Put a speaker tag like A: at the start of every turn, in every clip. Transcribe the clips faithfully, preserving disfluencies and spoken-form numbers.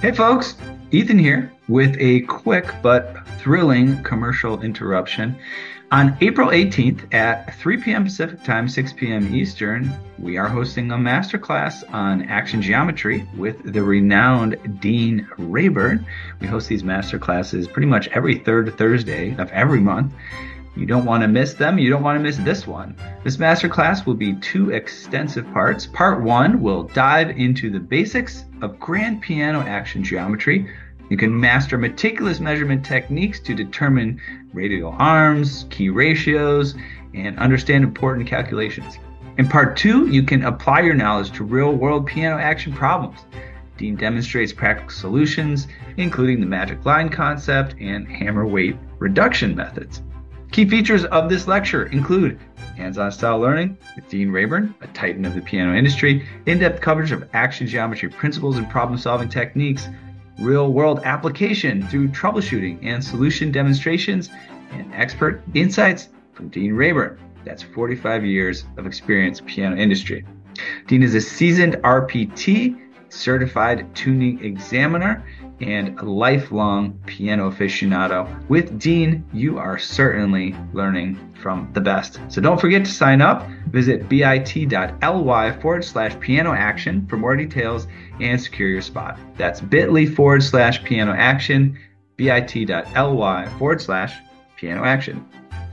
A: Hey folks, Ethan here with a quick but thrilling commercial interruption. On April eighteenth at three p.m. Pacific Time, six p.m. Eastern, we are hosting a masterclass on action geometry with the renowned Dean Rayburn. We host these masterclasses pretty much every third Thursday of every month. You don't want to miss them. You don't want to miss this one. This masterclass will be two extensive parts. Part one will dive into the basics of grand piano action geometry. You can master meticulous measurement techniques to determine radial arms, key ratios, and understand important calculations. In part two, you can apply your knowledge to real-world piano action problems. Dean demonstrates practical solutions, including the magic line concept and hammer weight reduction methods. Key features of this lecture include hands-on style learning with Dean Rayburn, a titan of the piano industry, in-depth coverage of action geometry principles and problem-solving techniques, real-world application through troubleshooting and solution demonstrations, and expert insights from Dean Rayburn. That's forty-five years of experience in the piano industry. Dean is a seasoned R P T, certified tuning examiner, and a lifelong piano aficionado. With Dean, you are certainly learning from the best. So don't forget to sign up. Visit bit.ly forward slash piano action for more details and secure your spot. That's bit.ly forward slash piano action, bit.ly forward slash piano action.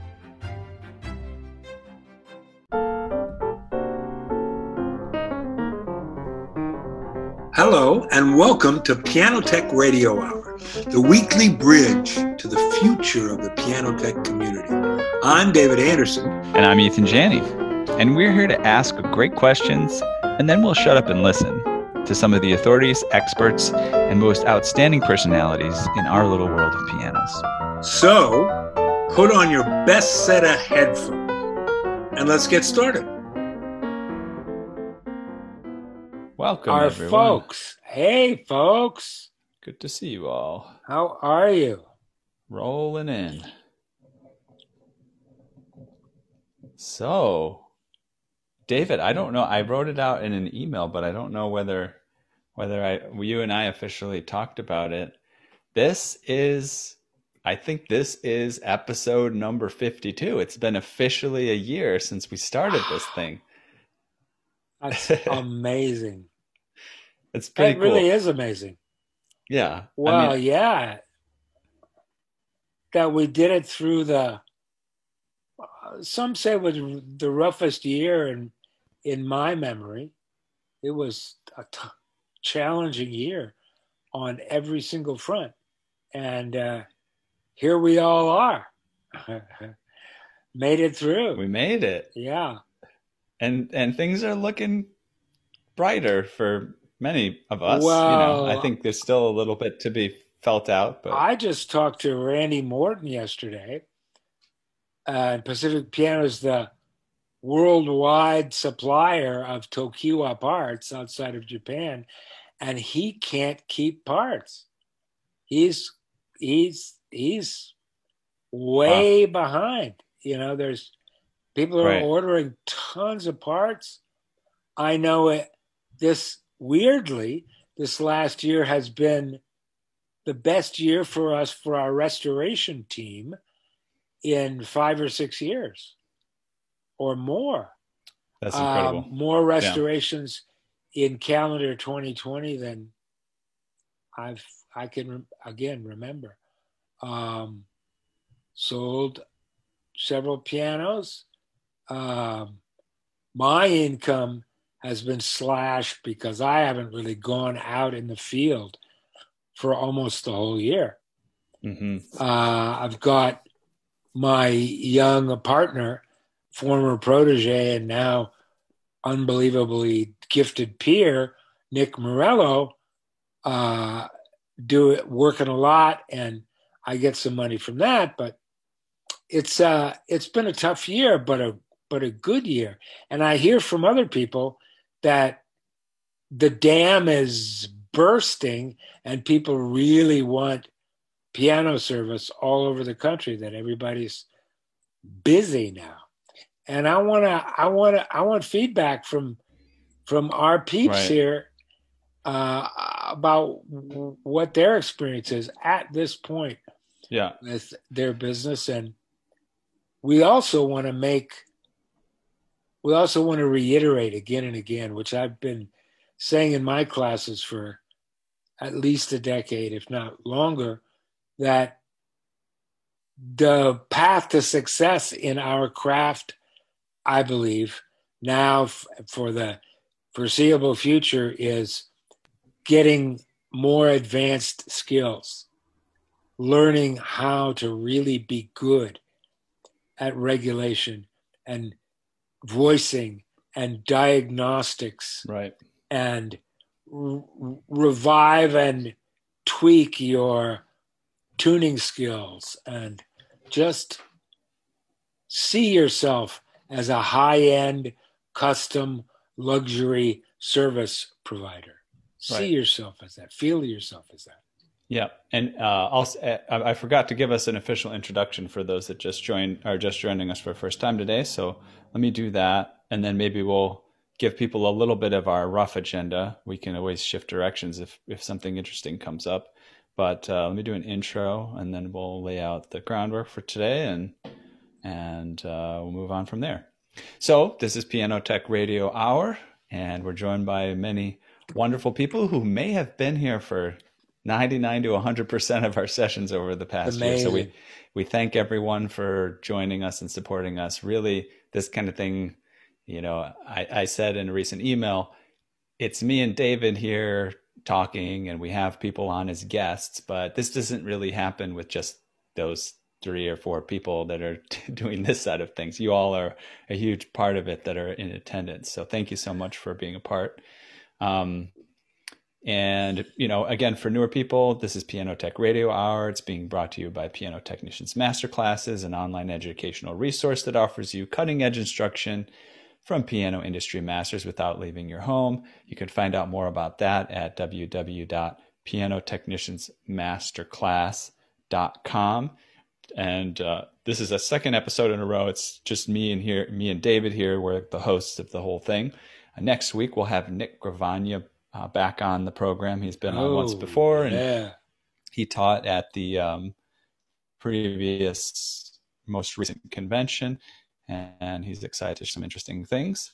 B: Hello, and welcome to Piano Tech Radio Hour, the weekly bridge to the future of the piano tech community. I'm David Anderson.
C: And I'm Ethan Janney. And we're here to ask great questions, and then we'll shut up and listen to some of the authorities, experts, and most outstanding personalities in our little world of pianos.
B: So, put on your best set of headphones, and let's get started.
C: Welcome,
D: Our
C: everyone.
D: folks. Hey, folks.
C: Good to see you all.
D: How are you?
C: Rolling in. So, David, I don't know. I wrote it out in an email, but I don't know whether whether I you and I officially talked about it. This is, I think this is episode number fifty-two. It's been officially a year since we started this thing.
D: That's amazing.
C: It's pretty
D: It
C: cool.
D: really is amazing.
C: Yeah.
D: Well,
C: I mean,
D: yeah. That we did it through the, some say it was the roughest year in, in my memory. It was a t- challenging year on every single front. And uh, here we all are. Made it through.
C: we made it.
D: Yeah.
C: And and things are looking brighter for many of us.
D: Well,
C: you know, I think there's still a little bit to be felt out, but
D: I just talked to Randy Morton yesterday. Uh, Pacific Piano is the worldwide supplier of Tokiwa parts outside of Japan, and he can't keep parts. He's he's he's way
C: Wow.
D: behind. You know, there's people are
C: Right.
D: ordering tons of parts. I know it. This weirdly, this last year has been the best year for us for our restoration team in five or six years or more.
C: That's incredible.
D: Um, more restorations in calendar twenty twenty than I've I can again remember. Um, sold several pianos. Um, my income has been slashed because I haven't really gone out in the field for almost the whole year.
C: Mm-hmm.
D: Uh, I've got my young partner, former protege, and now unbelievably gifted peer, Nick Morello, uh, do it, working a lot, and I get some money from that. But it's uh, it's been a tough year, but a but a good year. And I hear from other people that the dam is bursting and people really want piano service all over the country, that everybody's busy now. And I want to, I want to, I want feedback from, from our peeps
C: Right.
D: here. Uh, about what their experience is at this point
C: yeah.
D: with their business. And we also want to make, we also want to reiterate again and again, which I've been saying in my classes for at least a decade, if not longer, that the path to success in our craft, I believe, now f- for the foreseeable future is getting more advanced skills, learning how to really be good at regulation and voicing and diagnostics,
C: Right.
D: and r- revive and tweak your tuning skills, and just see yourself as a high-end custom luxury service provider. See
C: Right.
D: yourself as that. Feel yourself as that.
C: Yeah, and uh, also I I forgot to give us an official introduction for those that just joined are just joining us for the first time today. So let me do that, and then maybe we'll give people a little bit of our rough agenda. We can always shift directions if if something interesting comes up. But uh, let me do an intro, and then we'll lay out the groundwork for today, and and uh, we'll move on from there. So this is Piano Tech Radio Hour, and we're joined by many wonderful people who may have been here for ninety-nine to one hundred percent of our sessions over the past
D: Amazing.
C: year. So we, we thank everyone for joining us and supporting us. Really, this kind of thing, you know, I, I said in a recent email, it's me and David here talking, and we have people on as guests, but this doesn't really happen with just those three or four people that are doing this side of things. You all are a huge part of it that are in attendance. So thank you so much for being a part. Um, And, you know, again, for newer people, this is Piano Tech Radio Hour. It's being brought to you by Piano Technicians Masterclasses, an online educational resource that offers you cutting-edge instruction from piano industry masters without leaving your home. You can find out more about that at w w w dot piano technicians masterclass dot com. And uh, this is a second episode in a row. It's just me and here, me and David here. We're the hosts of the whole thing. Uh, next week, we'll have Nick Gravagna Uh, back on the program. He's been on
D: Oh,
C: once before, and
D: yeah.
C: he taught at the um, previous, most recent convention, and he's excited to some interesting things.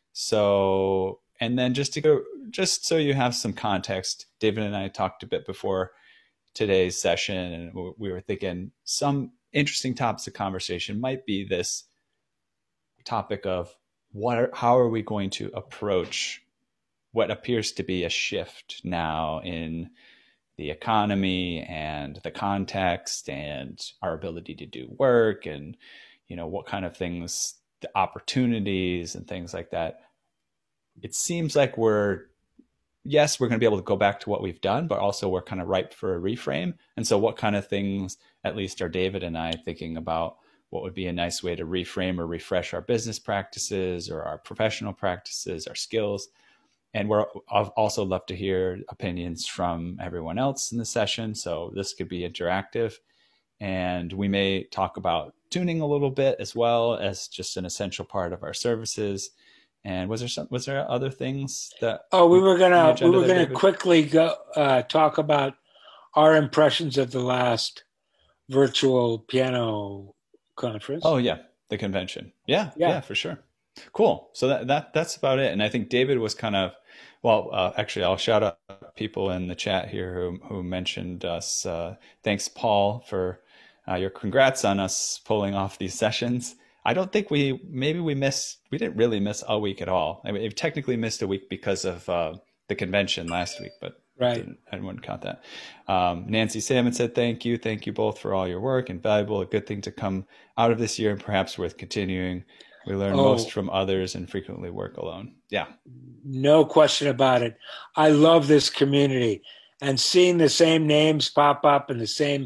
C: So, and then just to go, just so you have some context, David and I talked a bit before today's session, and we were thinking some interesting topics of conversation might be this topic of what, are, how are we going to approach what appears to be a shift now in the economy and the context and our ability to do work, and, you know, what kind of things, the opportunities and things like that. It seems like we're, yes, we're going to be able to go back to what we've done, but also we're kind of ripe for a reframe. And so what kind of things, at least are David and I thinking about what would be a nice way to reframe or refresh our business practices or our professional practices, our skills. And we're I'd also love to hear opinions from everyone else in the session. So this could be interactive, and we may talk about tuning a little bit as well as just an essential part of our services. And was there some, was there other things that?
D: Oh, we were gonna we were
C: there,
D: gonna
C: David?
D: quickly go uh, talk about our impressions of the last virtual piano conference.
C: Oh yeah, the convention. Yeah, yeah,
D: Yeah.
C: for sure. Cool. So that, that that's about it. And I think David was kind of, well, uh, actually, I'll shout out people in the chat here who who mentioned us. Uh, thanks, Paul, for uh, your congrats on us pulling off these sessions. I don't think we, maybe we missed, we didn't really miss a week at all. I mean, we technically missed a week because of uh, the convention last week, but
D: Right.
C: didn't, I wouldn't count that. Um, Nancy Salmon said, thank you. Thank you both for all your work and valuable, a good thing to come out of this year and perhaps worth continuing. We learn
D: Oh.
C: most from others and frequently work alone. Yeah.
D: No question about it. I love this community, and seeing the same names pop up and the same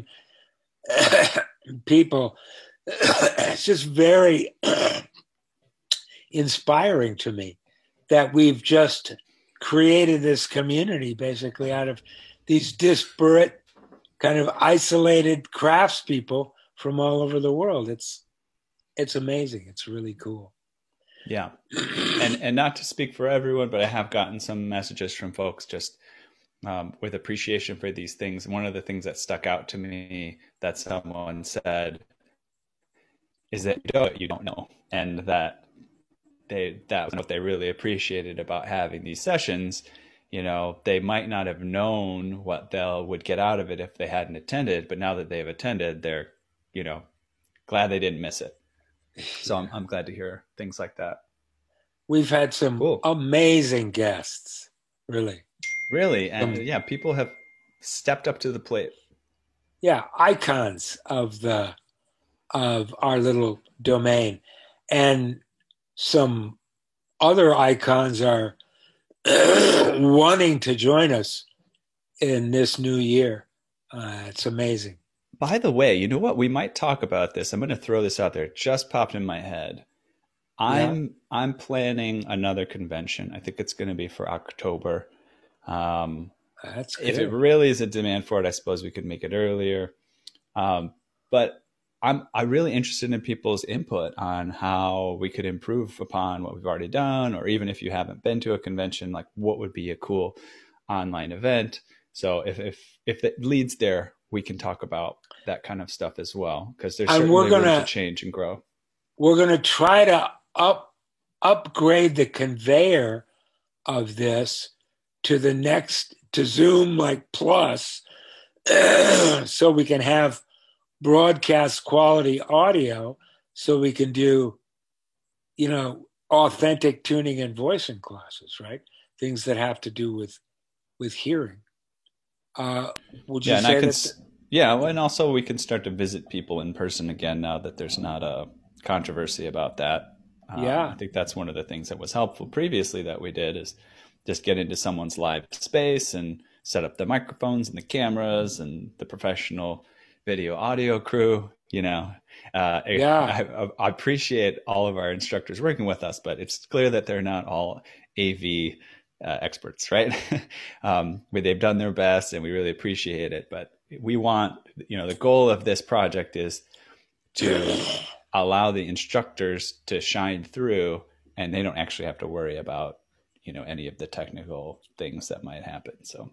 D: people, it's just very inspiring to me that we've just created this community basically out of these disparate, kind of isolated craftspeople from all over the world. It's it's amazing. It's really cool.
C: Yeah. And and not to speak for everyone, but I have gotten some messages from folks just um, with appreciation for these things. One of the things that stuck out to me that someone said is that you don't, you don't know, and that they that was what they really appreciated about having these sessions. You know, they might not have known what they would get out of it if they hadn't attended, but now that they've attended, they're, you know, glad they didn't miss it. So I'm, I'm glad to hear things like that.
D: We've had some cool. amazing guests, really.
C: Really? And um, yeah, people have stepped up to the plate.
D: Yeah, icons of the of our little domain. And some other icons are wanting to join us in this new year. Uh, it's amazing.
C: By the way, you know what? We might talk about this. I'm going to throw this out there. It just popped in my head. I'm yeah. I'm planning another convention. I think it's going to be for October. Um,
D: That's good.
C: If it really is a demand for it, I suppose we could make it earlier. Um, but I'm I'm really interested in people's input on how we could improve upon what we've already done, or even if you haven't been to a convention, like what would be a cool online event. So if if if it leads there, we can talk about that kind of stuff as well, because there's certainly
D: we're gonna,
C: room to change and grow.
D: We're going to try to up upgrade the conveyor of this to the next, to Zoom like Plus, so we can have broadcast quality audio, so we can do, you know, authentic tuning and voicing classes, right? Things that have to do with with hearing. Uh, would you
C: yeah,
D: say
C: and I can,
D: that?
C: Yeah, and also we can start to visit people in person again now that there's not a controversy about that. Um,
D: yeah,
C: I think that's one of the things that was helpful previously that we did, is just get into someone's live space and set up the microphones and the cameras and the professional video audio crew. You know, uh,
D: yeah,
C: I, I appreciate all of our instructors working with us, but it's clear that they're not all A V uh, experts, right? um, they've done their best, and we really appreciate it. But we want, you know, the goal of this project is to allow the instructors to shine through, and they don't actually have to worry about, you know, any of the technical things that might happen. So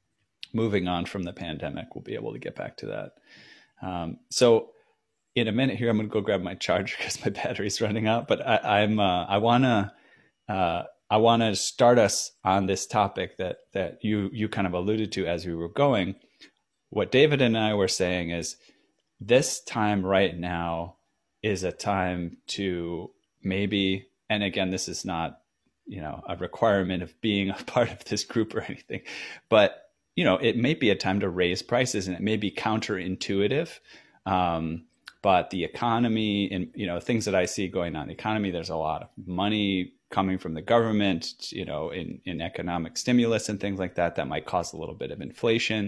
C: moving on from the pandemic, we'll be able to get back to that. Um, so in a minute here, I'm going to go grab my charger because my battery's running out, but I, I'm, uh, I want to, uh, I want to start us on this topic that, that you, you kind of alluded to as we were going. What David and I were saying is this time right now is a time to maybe, and again, this is not, you know, a requirement of being a part of this group or anything, but you know, it may be a time to raise prices, and it may be counterintuitive. Um, but the economy and, you know, things that I see going on in the economy, there's a lot of money coming from the government, you know, in, in economic stimulus and things like that, that might cause a little bit of inflation,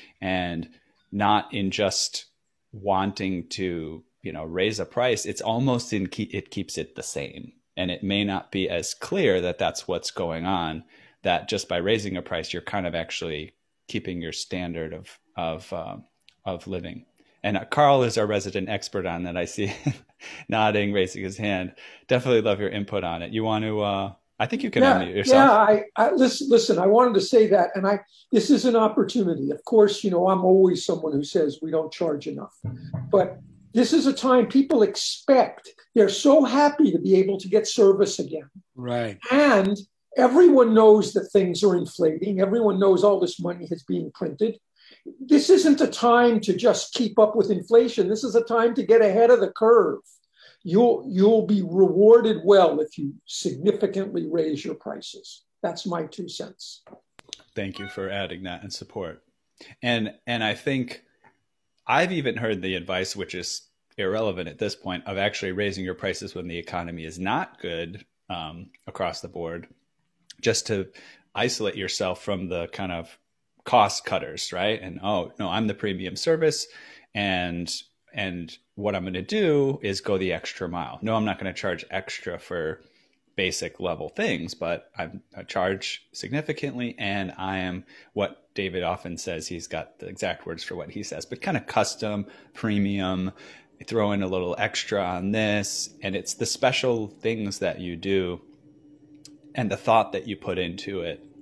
C: and not in just wanting to, you know, raise a price. It's almost in, it keeps it the same. And it may not be as clear that that's what's going on, that just by raising a price, you're kind of actually keeping your standard of of uh, of living. And uh, Carl is our resident expert on that. I see nodding, raising his hand. Definitely love your input on it. You want to? Uh, I think you can
E: yeah,
C: unmute yourself.
E: Yeah, I, I listen. Listen, I wanted to say that, and I this is an opportunity. Of course, you know, I'm always someone who says we don't charge enough, but this is a time people expect. They're so happy to be able to get service again,
D: right?
E: And everyone knows that things are inflating. Everyone knows all this money is being printed. This isn't a time to just keep up with inflation. This is a time to get ahead of the curve. You'll, you'll be rewarded well if you significantly raise your prices. That's my two cents.
C: Thank you for adding that and support. And, and I think I've even heard the advice, which is irrelevant at this point, of actually raising your prices when the economy is not good um, across the board, just to isolate yourself from the kind of cost cutters, right? And, oh, no, I'm the premium service, and and what I'm going to do is go the extra mile. No, I'm not going to charge extra for basic level things, but I'm, I charge significantly, and I am what David often says, he's got the exact words for what he says, but kind of custom, premium, throw in a little extra on this, and it's the special things that you do and the thought that you put into it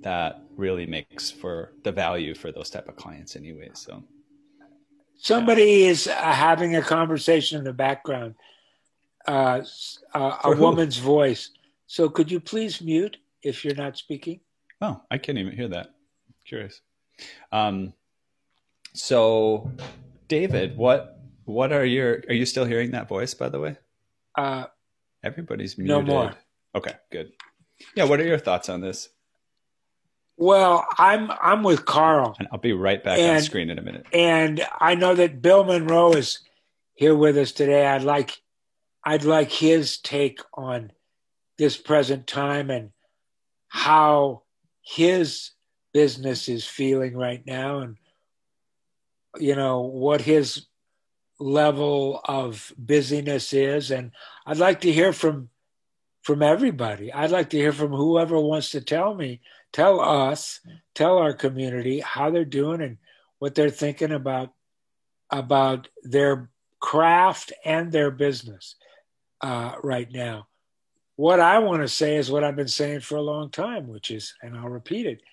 C: that really makes for the value for those type of clients anyway. So
D: somebody yeah. is uh, having a conversation in the background, uh, uh, a
C: who?
D: woman's voice. So could you please mute if you're not speaking?
C: Oh, I can't even hear that. Curious. Um, so David, what, what are your, are you still hearing that voice, by the way?
D: Uh,
C: Everybody's muted.
D: No more.
C: Okay, good. Yeah. What are your thoughts on this?
D: Well, I'm, I'm with Carl.
C: And I'll be right back
D: and,
C: on screen in a minute.
D: And I know that Bill Monroe is here with us today. I'd like, I'd like his take on this present time and how his business is feeling right now, and you know what his level of busyness is. And I'd like to hear from from everybody. I'd like to hear from whoever wants to tell me, tell us, tell our community how they're doing and what they're thinking about about their craft and their business uh, right now. What I want to say is what I've been saying for a long time, which is, and I'll repeat it,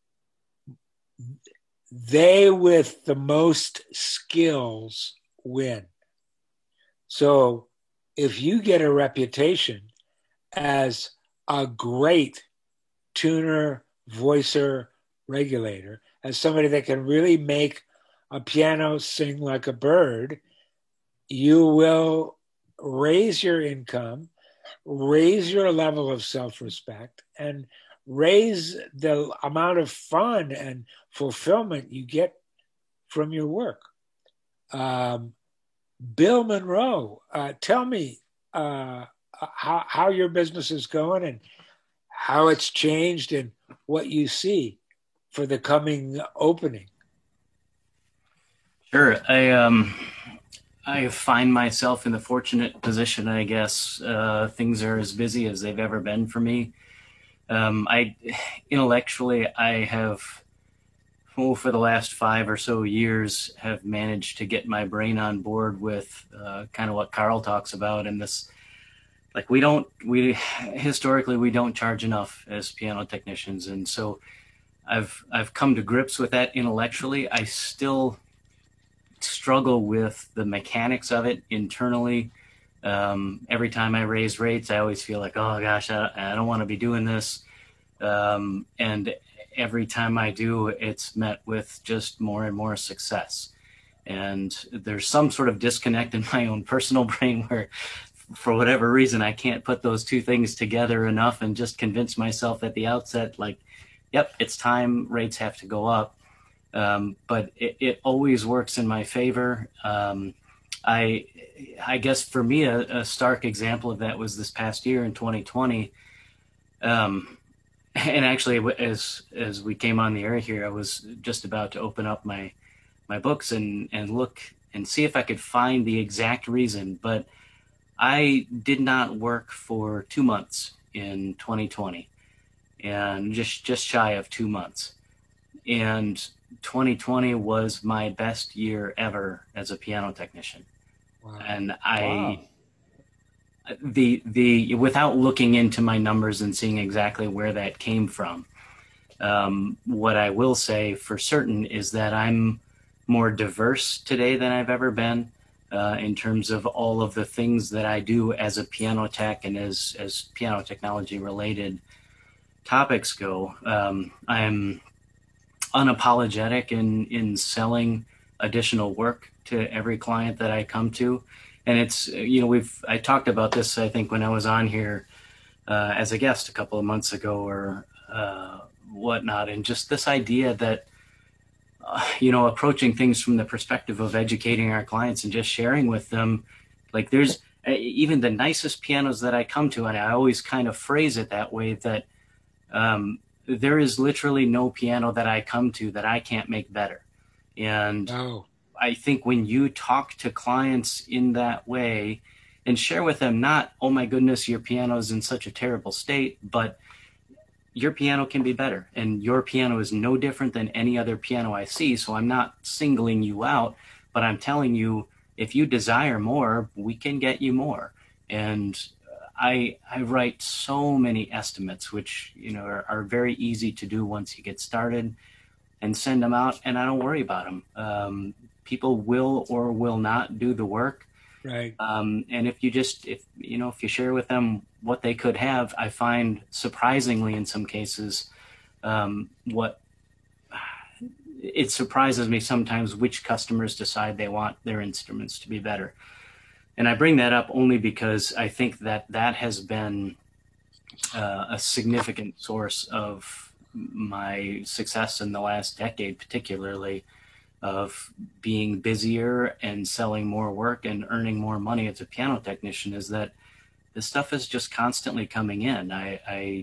D: they with the most skills win. So if you get a reputation as a great tuner, voicer, regulator, as somebody that can really make a piano sing like a bird, you will raise your income, raise your level of self-respect, and raise the amount of fun and fulfillment you get from your work. Um, Bill Monroe, uh, tell me uh, how, how your business is going and how it's changed and what you see for the coming opening.
F: Sure. I um, I find myself in the fortunate position, I guess, uh, things are as busy as they've ever been for me. Um, I intellectually, I have, oh, for the last five or so years, have managed to get my brain on board with uh, kind of what Carl talks about. And this, like, we don't, we historically, we don't charge enough as piano technicians. And so I've, I've come to grips with that intellectually. I still struggle with the mechanics of it internally. Um, every time I raise rates, I always feel like, oh gosh, I, I don't want to be doing this. Um, and every time I do, it's met with just more and more success. And there's some sort of disconnect in my own personal brain where, for whatever reason, I can't put those two things together enough and just convince myself at the outset, like, yep, it's time, rates have to go up. Um, but it, it always works in my favor. Um, I, I guess for me, a, a stark example of that was this past year in twenty twenty. Um, and actually, as as we came on the air here, I was just about to open up my my books and and look and see if I could find the exact reason. But I did not work for two months in twenty twenty, and just just shy of two months. And twenty twenty was my best year ever as a piano technician. Wow. And I, wow. the, the, without looking into my numbers and seeing exactly where that came from, um, what I will say for certain is that I'm more diverse today than I've ever been, uh, in terms of all of the things that I do as a piano tech and as, as piano technology related topics go. Um, I'm unapologetic in, in selling additional work to every client that I come to. And it's, you know, we've, I talked about this, I think, when I was on here uh, as a guest a couple of months ago or uh, whatnot. And just this idea that, uh, you know, approaching things from the perspective of educating our clients and just sharing with them, like there's uh, even the nicest pianos that I come to, and I always kind of phrase it that way, that um, there is literally no piano that I come to that I can't make better. And oh. I think when you talk to clients in that way and share with them, not, oh my goodness, your piano is in such a terrible state, but your piano can be better. And your piano is no different than any other piano I see. So I'm not singling you out, but I'm telling you, if you desire more, we can get you more. And I I write so many estimates, which you know are, are very easy to do once you get started, and send them out, and I don't worry about them. Um, people will or will not do the work.
D: Right.
F: Um, and if you just, if you know, if you share with them what they could have, I find surprisingly in some cases, um, what it surprises me sometimes which customers decide they want their instruments to be better. And I bring that up only because I think that that has been uh, a significant source of my success in the last decade, particularly, of being busier and selling more work and earning more money as a piano technician, is that this stuff is just constantly coming in. I, I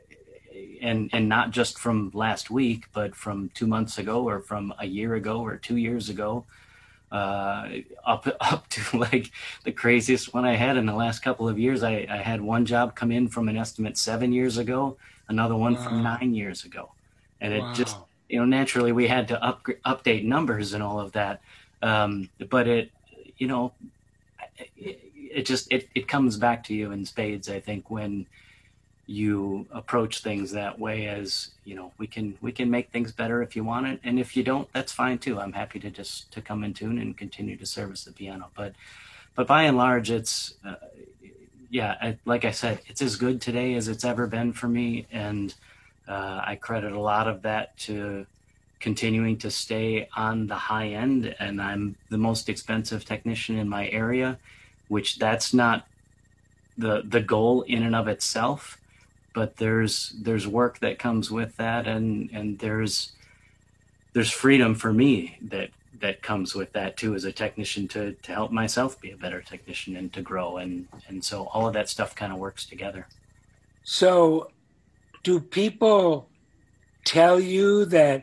F: and and not just from last week, but from two months ago, or from a year ago, or two years ago, uh, up up to like the craziest one I had in the last couple of years. I, I had one job come in from an estimate seven years ago, another one
D: Wow.
F: from nine years ago, and it
D: Wow.
F: just, you know, naturally we had to up, update numbers and all of that. Um, but it, you know, it, it just, it, it comes back to you in spades, I think, when you approach things that way, as, you know, we can, we can make things better if you want it. And if you don't, that's fine too. I'm happy to just, to come in tune and continue to service the piano. But, but by and large, it's, uh, yeah, I, like I said, it's as good today as it's ever been for me. And, Uh, I credit a lot of that to continuing to stay on the high end, and I'm the most expensive technician in my area, which that's not the the goal in and of itself, but there's there's work that comes with that, and and there's there's freedom for me that that comes with that too, as a technician, to to help myself be a better technician and to grow, and and so all of that stuff kind of works together.
D: So, do people tell you that?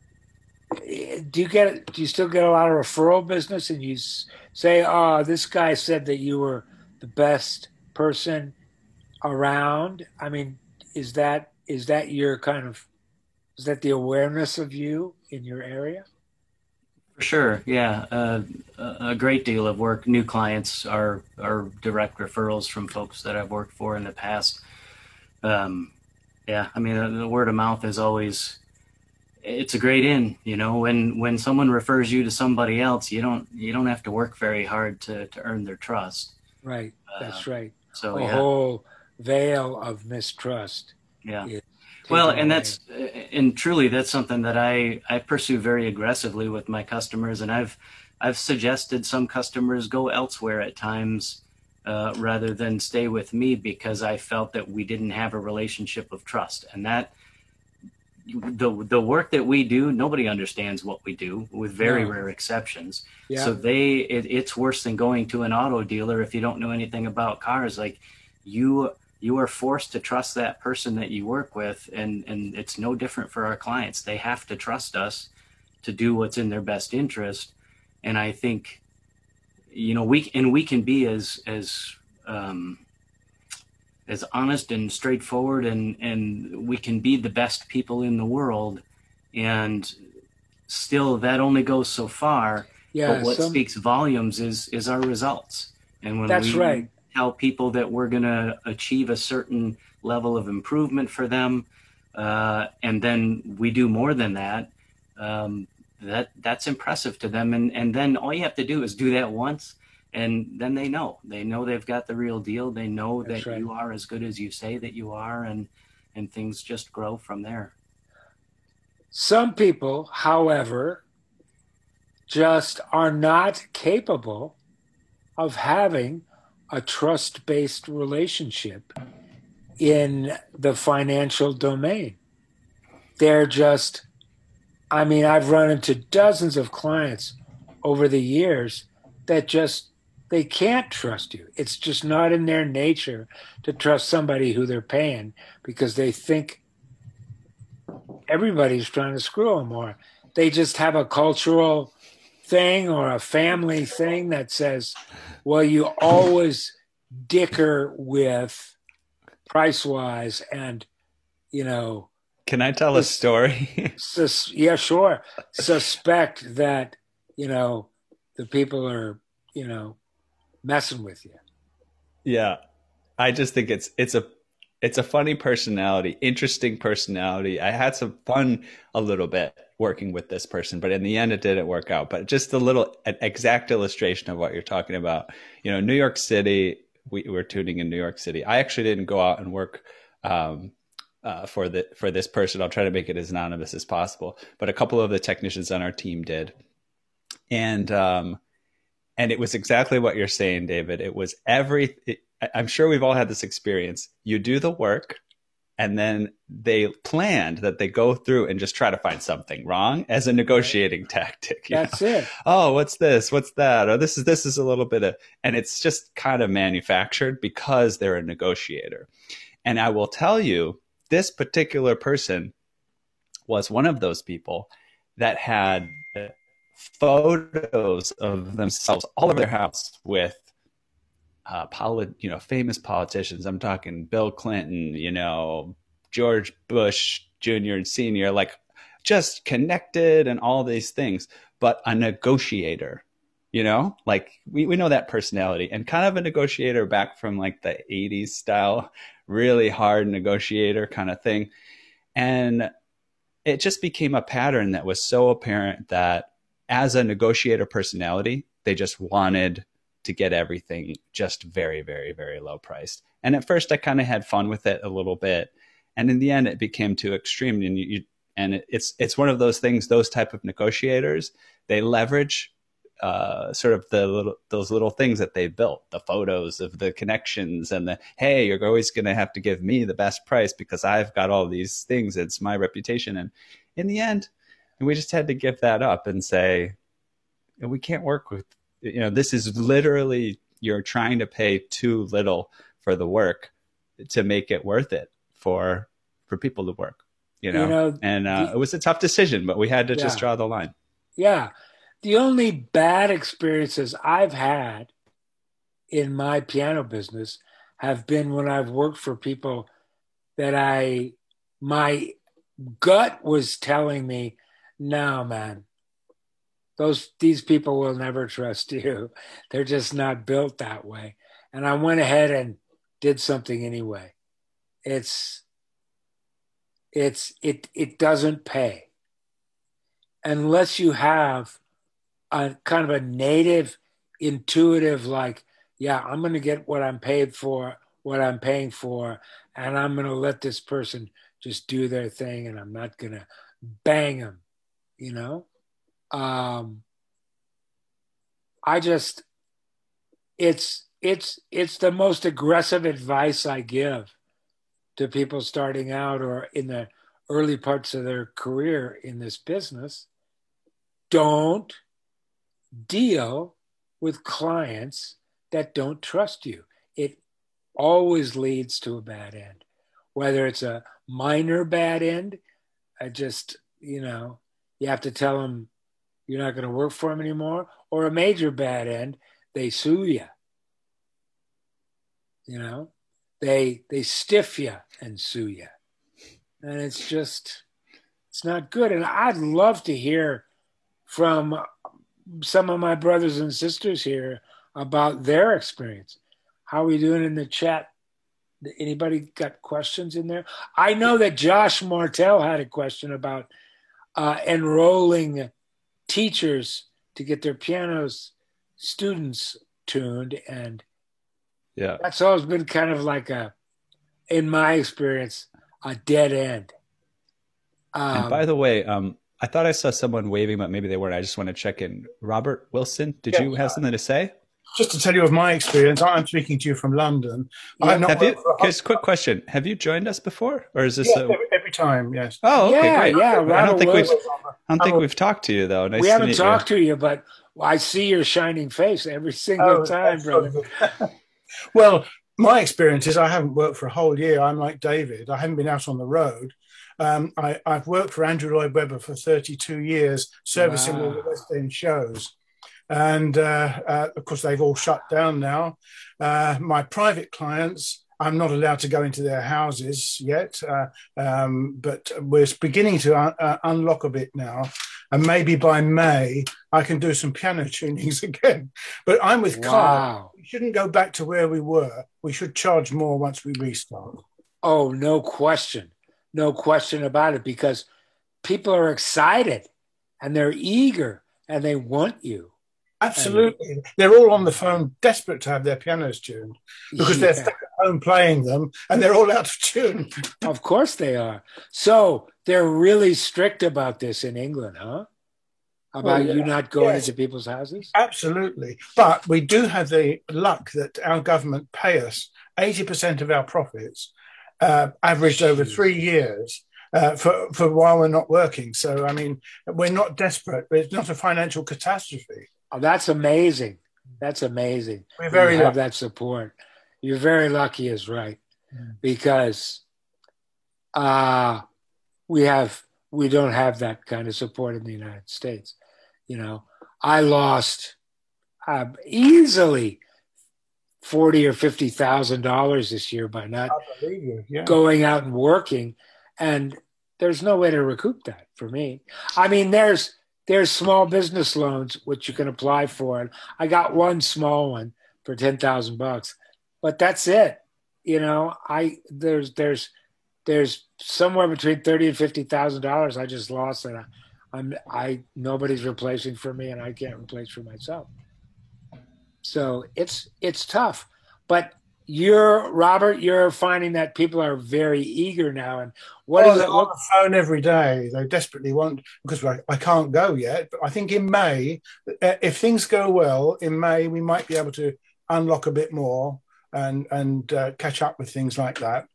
D: Do you get? Do you still get a lot of referral business, and you say, "Oh, this guy said that you were the best person around"? I mean, is that is that your kind of is that the awareness of you in your area?
F: For sure, yeah. Uh, a great deal of work. New clients are are direct referrals from folks that I've worked for in the past. Um, Yeah, I mean, the word of mouth is always, it's a great in, you know, when, when someone refers you to somebody else, you don't, you don't have to work very hard to, to earn their trust.
D: Right. That's
F: Uh,
D: right.
F: So,
D: a
F: yeah.
D: whole veil of mistrust.
F: Yeah.
D: is
F: Well,
D: taken
F: and
D: away.
F: that's, and truly that's something that I, I pursue very aggressively with my customers. And I've, I've suggested some customers go elsewhere at times, Uh, rather than stay with me, because I felt that we didn't have a relationship of trust. And that the the work that we do, nobody understands what we do, with very
D: No.
F: rare exceptions.
D: Yeah.
F: So they it, it's worse than going to an auto dealer if you don't know anything about cars. Like you you are forced to trust that person that you work with, and and it's no different for our clients. They have to trust us to do what's in their best interest. And I think, you know, we and we can be as as um, as honest and straightforward, and and we can be the best people in the world, and still that only goes so far.
D: Yeah,
F: but what
D: some-
F: speaks volumes is is our results. And when
D: That's
F: we
D: right.
F: tell people that we're going to achieve a certain level of improvement for them, uh, and then we do more than that. Um, that that's impressive to them, and and then all you have to do is do that once, and then they know they know they've got the real deal. They know
D: That's
F: that
D: right.
F: you are as good as you say that you are, and and things just grow from there.
D: Some people, however, just are not capable of having a trust-based relationship in the financial domain. They're just, I mean, I've run into dozens of clients over the years that just, they can't trust you. It's just not in their nature to trust somebody who they're paying, because they think everybody's trying to screw them, or they just have a cultural thing or a family thing that says, well, you always dicker with price-wise, and, you know,
C: Can I tell a story?
D: sus- yeah, sure. Suspect that, you know, the people are, you know, messing with you.
C: Yeah. I just think it's it's a it's a funny personality, interesting personality. I had some fun a little bit working with this person, but in the end, it didn't work out. But just a little an exact illustration of what you're talking about. You know, New York City. We were tuning in New York City. I actually didn't go out and work um, uh, for the for this person. I'll try to make it as anonymous as possible. But a couple of the technicians on our team did, and um, and it was exactly what you're saying, David. It was every. It, I'm sure we've all had this experience. You do the work, and then they planned that they go through and just try to find something wrong as a negotiating tactic.
D: That's
C: know?
D: it.
C: Oh, what's this? What's that? Or this is this is a little bit of, and it's just kind of manufactured because they're a negotiator. And I will tell you, this particular person was one of those people that had photos of themselves all over their house with Uh, poli- you know, famous politicians. I'm talking Bill Clinton, you know, George Bush Junior and Senior, like just connected and all these things, but a negotiator, you know, like we, we know that personality, and kind of a negotiator back from like the eighties style, really hard negotiator kind of thing. And it just became a pattern that was so apparent that as a negotiator personality, they just wanted to get everything just very, very, very low priced. And at first I kind of had fun with it a little bit. And in the end, it became too extreme. And you, you and it, it's, it's one of those things, those type of negotiators, they leverage uh, sort of the little, those little things that they built, the photos of the connections and the, hey, you're always going to have to give me the best price because I've got all these things. It's my reputation. And in the end, we just had to give that up and say, we can't work with, you know, this is literally, you're trying to pay too little for the work to make it worth it for, for people to work, you know, you know and uh, the, it was a tough decision, but we had to yeah. just draw the line.
D: Yeah. The only bad experiences I've had in my piano business have been when I've worked for people that I, my gut was telling me, no, man, Those these people will never trust you. They're just not built that way. And I went ahead and did something anyway. It's it's it it doesn't pay unless you have a kind of a native, intuitive, like, yeah, I'm going to get what I'm paid for, what I'm paying for, and I'm going to let this person just do their thing, and I'm not going to bang them, you know. Um, I just, it's, it's, it's the most aggressive advice I give to people starting out or in the early parts of their career in this business. Don't deal with clients that don't trust you. It always leads to a bad end, whether it's a minor bad end. I just, you know, you have to tell them, you're not going to work for them anymore, or a major bad end, they sue you. You know, they they stiff you and sue you. And it's just, it's not good. And I'd love to hear from some of my brothers and sisters here about their experience. How are we doing in the chat? Anybody got questions in there? I know that Josh Martell had a question about uh, enrolling teachers to get their pianos students tuned, and
C: yeah,
D: that's always been kind of like a, in my experience, a dead end. Um,
C: and by the way, um, I thought I saw someone waving, but maybe they weren't. I just want to check in. Robert Wilson, did
G: yeah,
C: you have something to say?
G: Just to tell you of my experience, I'm speaking to you from London.
C: Yeah.
G: I've not
C: have you, just quick question. Have you joined us before? Or is this
G: yeah,
C: a...
G: every, every time, yes.
C: Oh, okay,
D: yeah,
C: great.
D: Yeah,
C: I don't think we've I don't think
G: a,
C: we've talked to you though. Nice
D: we
C: to
D: haven't
C: meet
D: talked
C: you.
D: to you, but I see your shining face every single
G: oh,
D: time, brother.
G: Well, my experience is I haven't worked for a whole year. I'm like David. I haven't been out on the road. Um, I, I've worked for Andrew Lloyd Webber for thirty-two years, servicing
D: Wow.
G: all the West End shows. And, uh, uh, of course, they've all shut down now. Uh, my private clients, I'm not allowed to go into their houses yet, uh, um, but we're beginning to un- uh, unlock a bit now. and maybe by May I can do some piano tunings again. But I'm with
D: Wow.
G: Carl. We shouldn't go back to where we were. We should charge more once we restart.
D: Oh, no question. No question about it, because people are excited and they're eager and they want you.
G: Absolutely. And they're all on the phone, desperate to have their pianos tuned because
D: yeah.
G: they're stuck at home playing them and they're all out of tune.
D: Of course they are. So they're really strict about this in England, huh? About oh, yeah. you not going yes. into people's houses?
G: Absolutely. But we do have the luck that our government pay us eighty percent of our profits, uh, averaged over three years. Uh, for, for while we're not working. So, I mean, we're not desperate. It's not a financial catastrophe.
D: Oh, that's amazing. That's amazing.
G: We're very
D: you have
G: lucky.
D: That support. You're very lucky is right. Mm. Because uh, we have, we don't have that kind of support in the United States. You know, I lost uh, easily forty or fifty thousand dollars this year by not
G: yeah.
D: going out and working. And there's no way to recoup that for me. I mean, there's there's small business loans which you can apply for, and I got one small one for ten thousand bucks, but that's it. You know, I there's there's there's somewhere between thirty and fifty thousand dollars I just lost, and I, I'm I nobody's replacing for me, and I can't replace for myself. So it's it's tough, but. You're Robert. You're finding that people are very eager now, and what
G: oh,
D: is
G: they're
D: it?
G: On the phone every day. They desperately want because I, I can't go yet. But I think in May, if things go well, in May we might be able to unlock a bit more and and uh, catch up with things like that.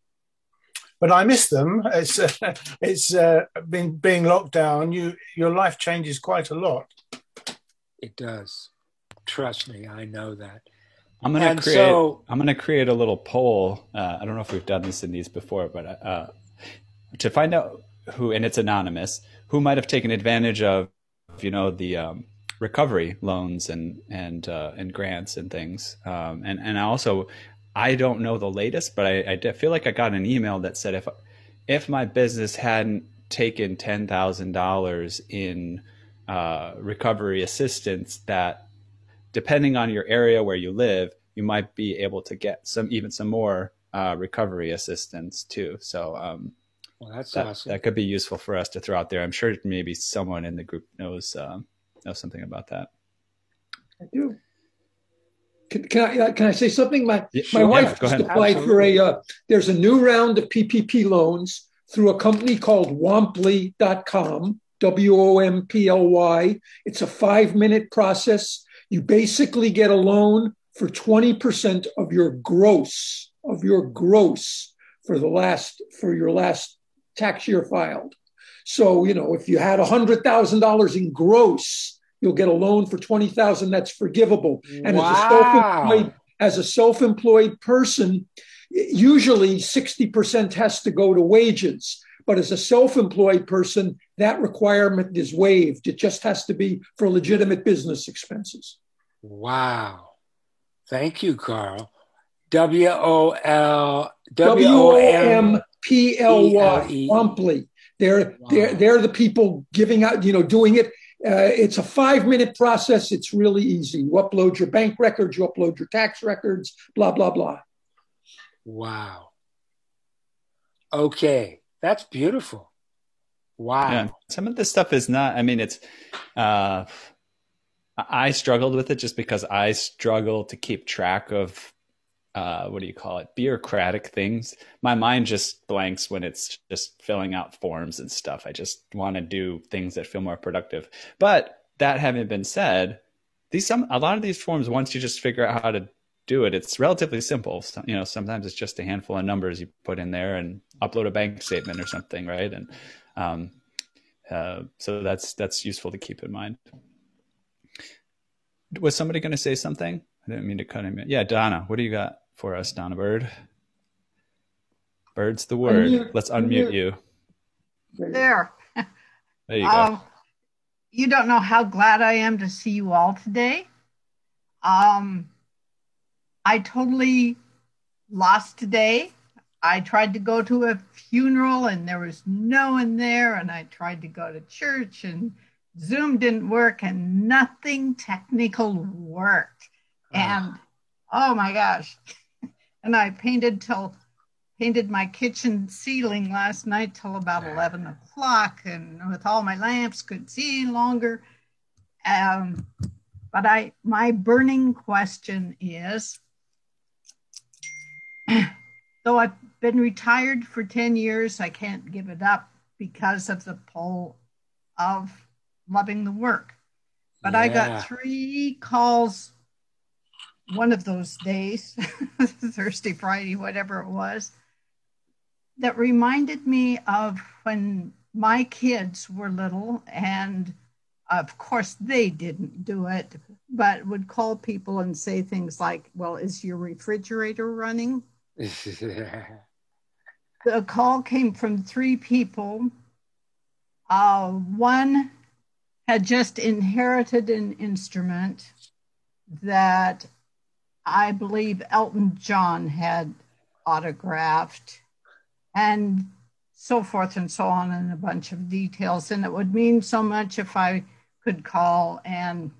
G: But I miss them. It's uh, it's uh, been being locked down. You your life changes quite a lot.
D: It does. Trust me, I know that.
C: I'm gonna and create. So, I'm gonna create a little poll. Uh, I don't know if we've done this in these before, but uh, to find out who, and it's anonymous, who might have taken advantage of, you know, the um, recovery loans and and uh, and grants and things. Um, and and I also, I don't know the latest, but I, I feel like I got an email that said if if my business hadn't taken ten thousand dollars in uh, recovery assistance, that depending on your area where you live, you might be able to get some, even some more uh, recovery assistance too. So um,
D: well, that's
C: that,
D: awesome.
C: That could be useful for us to throw out there. I'm sure maybe someone in the group knows um, knows something about that.
E: I do. Can, can I uh, can I say something? My
C: yeah,
E: my
C: sure.
E: wife
C: yeah,
E: just applied Absolutely. for a. Uh, there's a new round of P P P loans through a company called Womply dot com. W O M P L Y. It's a five minute process. You basically get a loan for twenty percent of your gross, of your gross for the last, for your last tax year filed. So, you know, if you had one hundred thousand dollars in gross, you'll get a loan for twenty thousand dollars that's forgivable. And
D: wow.
E: as a self-employed, as a self-employed person, usually sixty percent has to go to wages. But as a self-employed person, that requirement is waived. It just has to be for legitimate business expenses.
D: Wow. Thank you, Carl. W O L
E: W O M P L Y. Womply. They're, wow. they're, they're the people giving out, you know, doing it. Uh, it's a five-minute process. It's really easy. You upload your bank records, you upload your tax records, blah, blah, blah.
D: Wow. Okay. That's beautiful. Wow.
C: Yeah, some of this stuff is not, I mean, it's, uh, I struggled with it just because I struggle to keep track of, uh, what do you call it? Bureaucratic things. My mind just blanks when it's just filling out forms and stuff. I just want to do things that feel more productive. But that having been said, these, some, a lot of these forms, once you just figure out how to do it, it's relatively simple. So, you know, sometimes it's just a handful of numbers you put in there and upload a bank statement or something, right? And um, uh, so that's that's useful to keep in mind. Was somebody going to say something? I didn't mean to cut him in. Yeah, Donna, what do you got for us, Donna Bird? Bird's the word. Unmute. Let's unmute Unmute. you.
H: There.
C: There you
H: uh,
C: go.
H: You don't know how glad I am to see you all today. Um. I totally lost today. I tried to go to a funeral and there was no one there, and I tried to go to church and Zoom didn't work and nothing technical worked. Uh. And oh my gosh. And I painted till painted my kitchen ceiling last night till about eleven o'clock, and with all my lamps could see longer. Um, but I my burning question is, though I've been retired for ten years, I can't give it up because of the pull of loving the work. But yeah. I got three calls one of those days, Thursday, Friday, whatever it was, that reminded me of when my kids were little, and of course they didn't do it, but would call people and say things like, well, is your refrigerator running? The call came from three people. Uh, one had just inherited an instrument that I believe Elton John had autographed, and so forth and so on, and a bunch of details. And it would mean so much if I could call and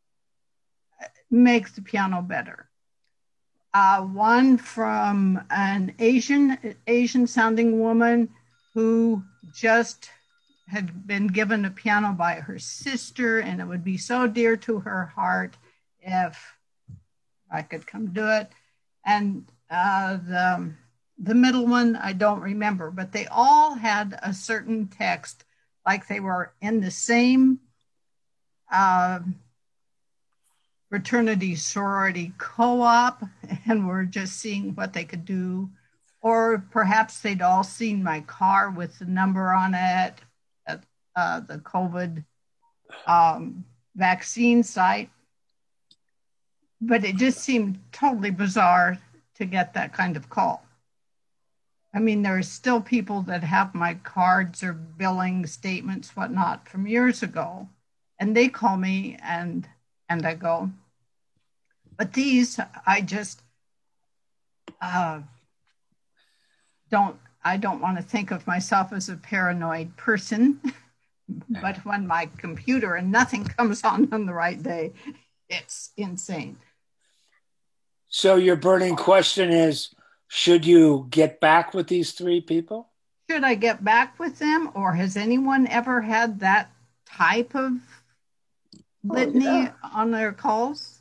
H: make the piano better. Uh, one from an Asian, Asian sounding woman who just had been given a piano by her sister, and it would be so dear to her heart if I could come do it. And uh, the, the middle one, I don't remember, but they all had a certain text, like they were in the same uh, fraternity, sorority, co-op, and were just seeing what they could do. Or perhaps they'd all seen my car with the number on it at uh, the COVID um, vaccine site. But it just seemed totally bizarre to get that kind of call. I mean, there are still people that have my cards or billing statements, whatnot, from years ago, and they call me and and I go. But these, I just uh, don't, I don't want to think of myself as a paranoid person, but when my computer and nothing comes on on the right day, it's insane.
D: So your burning question is, should you get back with these three people?
H: Should I get back with them, or has anyone ever had that type of litany oh, yeah. on their calls?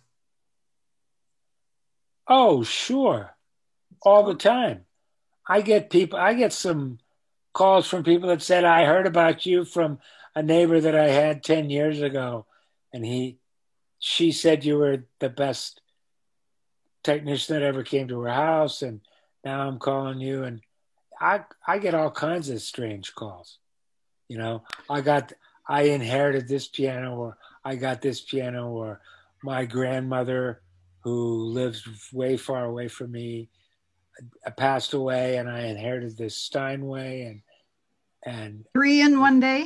D: Oh, sure. All the time. I get people, I get some calls from people that said, I heard about you from a neighbor that I had ten years ago. And he, she said you were the best technician that ever came to her house. And now I'm calling you. And I, I get all kinds of strange calls. You know, I got, I inherited this piano, or I got this piano, or my grandmother who lives way far away from me passed away, and I inherited this Steinway, and and
H: three in one day.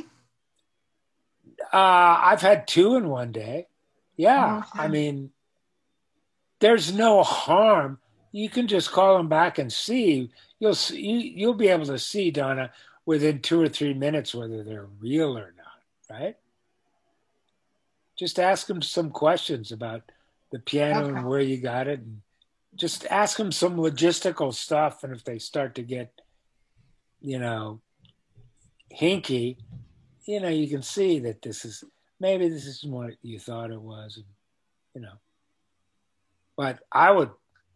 D: Uh, I've had two in one day. Yeah, oh, okay. I mean, there's no harm. You can just call them back and see. You'll see. You, you'll be able to see, Donna, within two or three minutes whether they're real or not. Right? Just ask them some questions about the piano okay. and where you got it, and just ask them some logistical stuff. And if they start to get, you know, hinky, you know, you can see that this is, maybe this isn't what you thought it was, and, you know. But I would,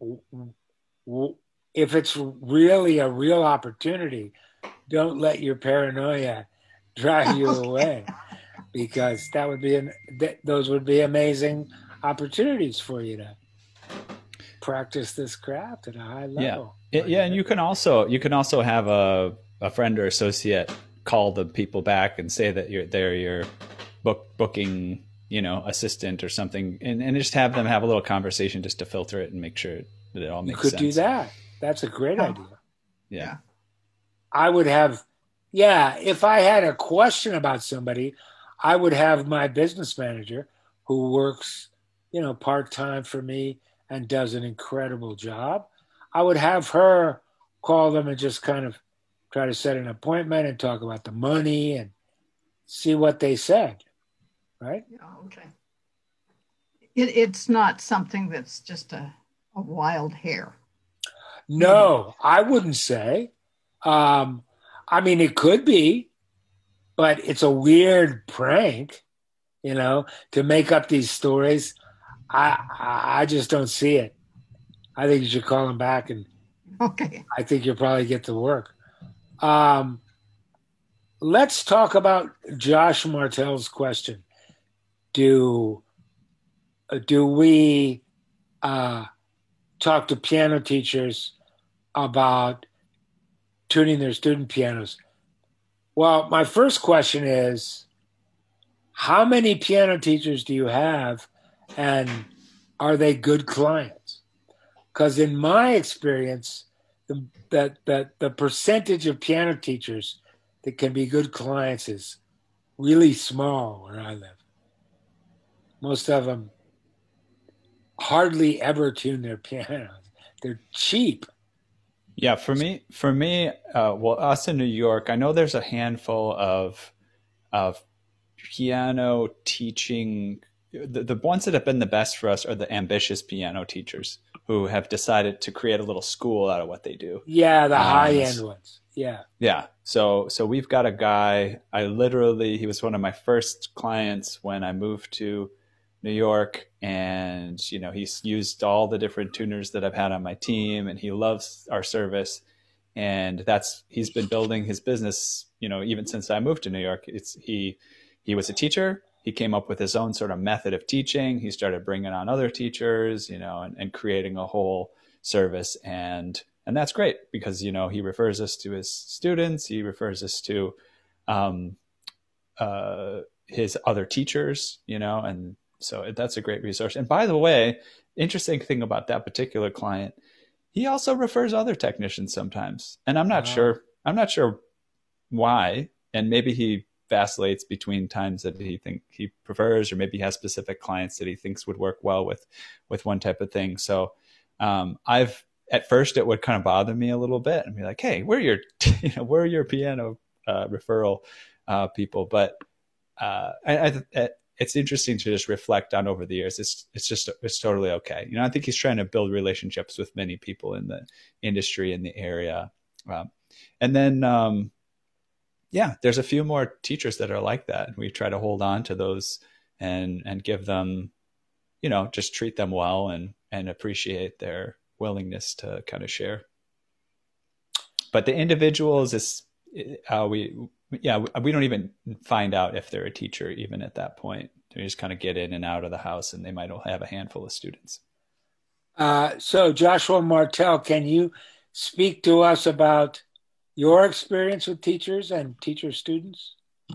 D: if it's really a real opportunity, don't let your paranoia drive you okay. away, because that would be, an, th- those would be amazing opportunities for you to practice this craft at a high level.
C: Yeah, yeah, and you can also you can also have a a friend or associate call the people back and say that you're they're your book booking, you know, assistant or something, and, and just have them have a little conversation just to filter it and make sure that it all makes sense.
D: You could sense. do that. That's a great oh. idea.
C: Yeah.
D: I would have, yeah, if I had a question about somebody, I would have my business manager who works, you know, part-time for me and does an incredible job. I would have her call them and just kind of try to set an appointment and talk about the money and see what they said, right?
H: Oh, okay. It, it's not something that's just a, a wild hair.
D: No, I wouldn't say. Um, I mean, it could be, but it's a weird prank, you know, to make up these stories. I I just don't see it. I think you should call them back, and
H: okay.
D: I think you'll probably get to work. Um, let's talk about Josh Martell's question. Do do we uh, talk to piano teachers about tuning their student pianos? Well, my first question is, how many piano teachers do you have, and are they good clients? Because in my experience, the, that, that the percentage of piano teachers that can be good clients is really small where I live. Most of them hardly ever tune their pianos. They're cheap.
C: Yeah, for me, for me, uh, well, us in New York, I know there's a handful of of piano teaching. The, the ones that have been the best for us are the ambitious piano teachers who have decided to create a little school out of what they do.
D: Yeah, the
C: um,
D: high end ones. Yeah,
C: yeah. So, so we've got a guy. I literally, he was one of my first clients when I moved to New York, and you know, he's used all the different tuners that I've had on my team, and he loves our service. And that's, he's been building his business, you know, even since I moved to New York. It's he he was a teacher. He came up with his own sort of method of teaching. He started bringing on other teachers, you know, and, and creating a whole service. And and that's great because, you know, he refers us to his students. He refers us to um, uh, his other teachers, you know, and so that's a great resource. And by the way, interesting thing about that particular client, he also refers other technicians sometimes. And I'm not wow. sure, I'm not sure why. And maybe he vacillates between times that he think he prefers, or maybe he has specific clients that he thinks would work well with, with one type of thing. So um, I've, at first it would kind of bother me a little bit and be like, hey, where are your, you know, where are your piano uh, referral uh, people? But uh, I, I, I it's interesting to just reflect on over the years. It's it's just it's totally okay. You know, I think he's trying to build relationships with many people in the industry in the area, um, and then um, yeah, there's a few more teachers that are like that, and we try to hold on to those and and give them, you know, just treat them well and and appreciate their willingness to kind of share. But the individuals is uh, we. Yeah, we don't even find out if they're a teacher even at that point. They just kind of get in and out of the house, and they might have a handful of students.
D: Uh, so Joshua Martell, can you speak to us about your experience with teachers and teacher students?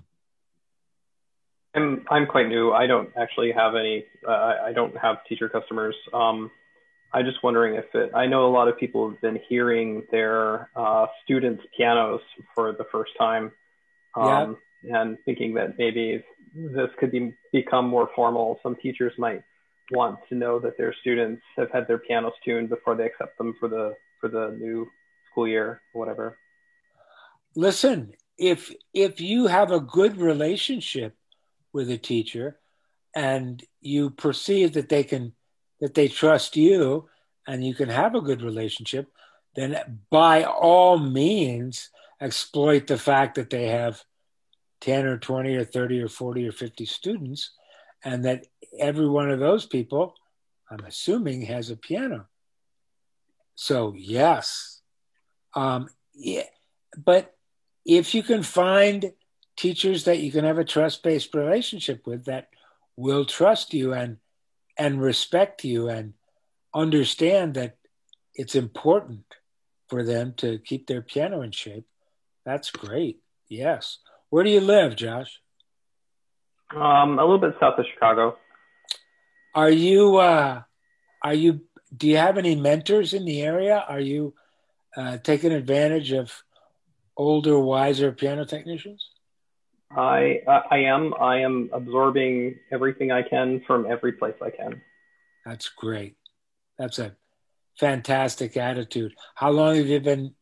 I: I'm I'm quite new. I don't actually have any. Uh, I don't have teacher customers. Um, I'm just wondering if it. I know a lot of people have been hearing their uh, students' pianos for the first time. Um, yeah. And thinking that maybe this could be, become more formal. Some teachers might want to know that their students have had their pianos tuned before they accept them for the for the new school year or whatever.
D: Listen, if if you have a good relationship with a teacher and you perceive that they can that they trust you and you can have a good relationship, then by all means exploit the fact that they have ten or twenty or thirty or forty or fifty students, and that every one of those people, I'm assuming, has a piano. So yes, um, yeah, but if you can find teachers that you can have a trust-based relationship with that will trust you and and respect you and understand that it's important for them to keep their piano in shape, that's great. Yes. Where do you live, Josh?
I: Um, a little bit south of Chicago.
D: Are you, uh, are you, do you have any mentors in the area? Are you uh, taking advantage of older, wiser piano technicians?
I: I, uh, I am. I am absorbing everything I can from every place I can.
D: That's great. That's a fantastic attitude. How long have you been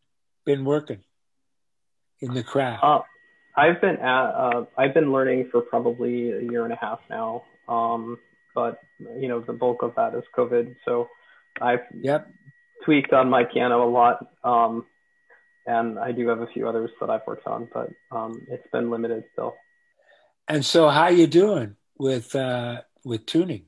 D: been working in the craft?
I: Uh, I've been at, uh, I've been learning for probably a year and a half now. Um, but you know, the bulk of that is COVID. So I've
D: yep.
I: tweaked on my piano a lot. Um, and I do have a few others that I've worked on, but um, it's been limited still.
D: And so how you doing with, uh, with tuning?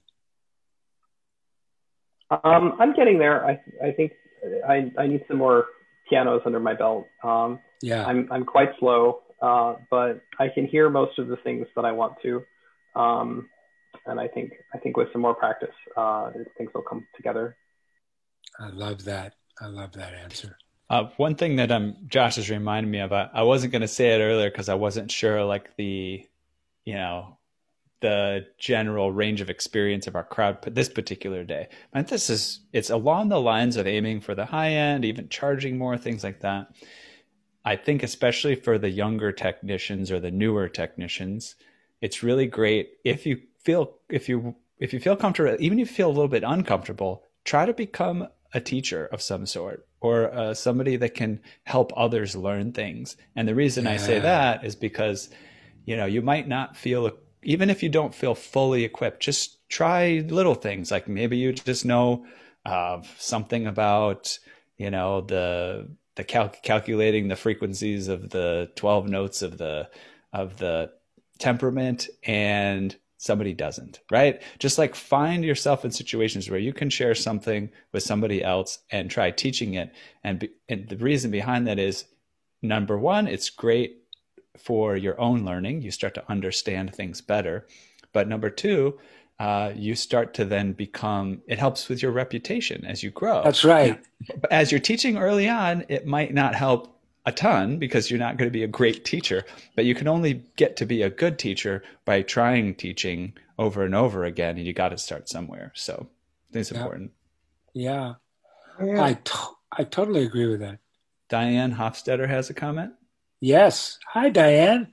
I: Um, I'm getting there. I, I think I, I need some more pianos under my belt. Um,
D: yeah.
I: I'm, I'm quite slow. Uh, but I can hear most of the things that I want to, um, and I think I think with some more practice, uh, things will come together.
D: I love that. I love that answer.
C: Uh, one thing that um, Josh has reminded me of, I, I wasn't going to say it earlier because I wasn't sure, like the, you know, the general range of experience of our crowd this particular day. And this is it's along the lines of aiming for the high end, even charging more, things like that. I think especially for the younger technicians or the newer technicians, it's really great if you feel if you if you feel comfortable, even if you feel a little bit uncomfortable, try to become a teacher of some sort or uh, somebody that can help others learn things. And the reason yeah. I say that is because, you know, you might not feel, even if you don't feel fully equipped, just try little things. Like maybe you just know uh, something about, you know, the the cal- calculating the frequencies of the twelve notes of the of the temperament, and somebody doesn't, right? Just like find yourself in situations where you can share something with somebody else and try teaching it. And, be, and the reason behind that is, number one, it's great for your own learning. You start to understand things better. But number two, uh, you start to then become, it helps with your reputation as you grow.
D: That's right.
C: But as you're teaching early on, it might not help a ton because you're not going to be a great teacher, but you can only get to be a good teacher by trying teaching over and over again. And you got to start somewhere. So I think it's
D: yeah.
C: important.
D: Yeah.
E: yeah.
D: I, to- I totally agree with that.
C: Diane Hofstetter has a comment.
D: Yes. Hi, Diane.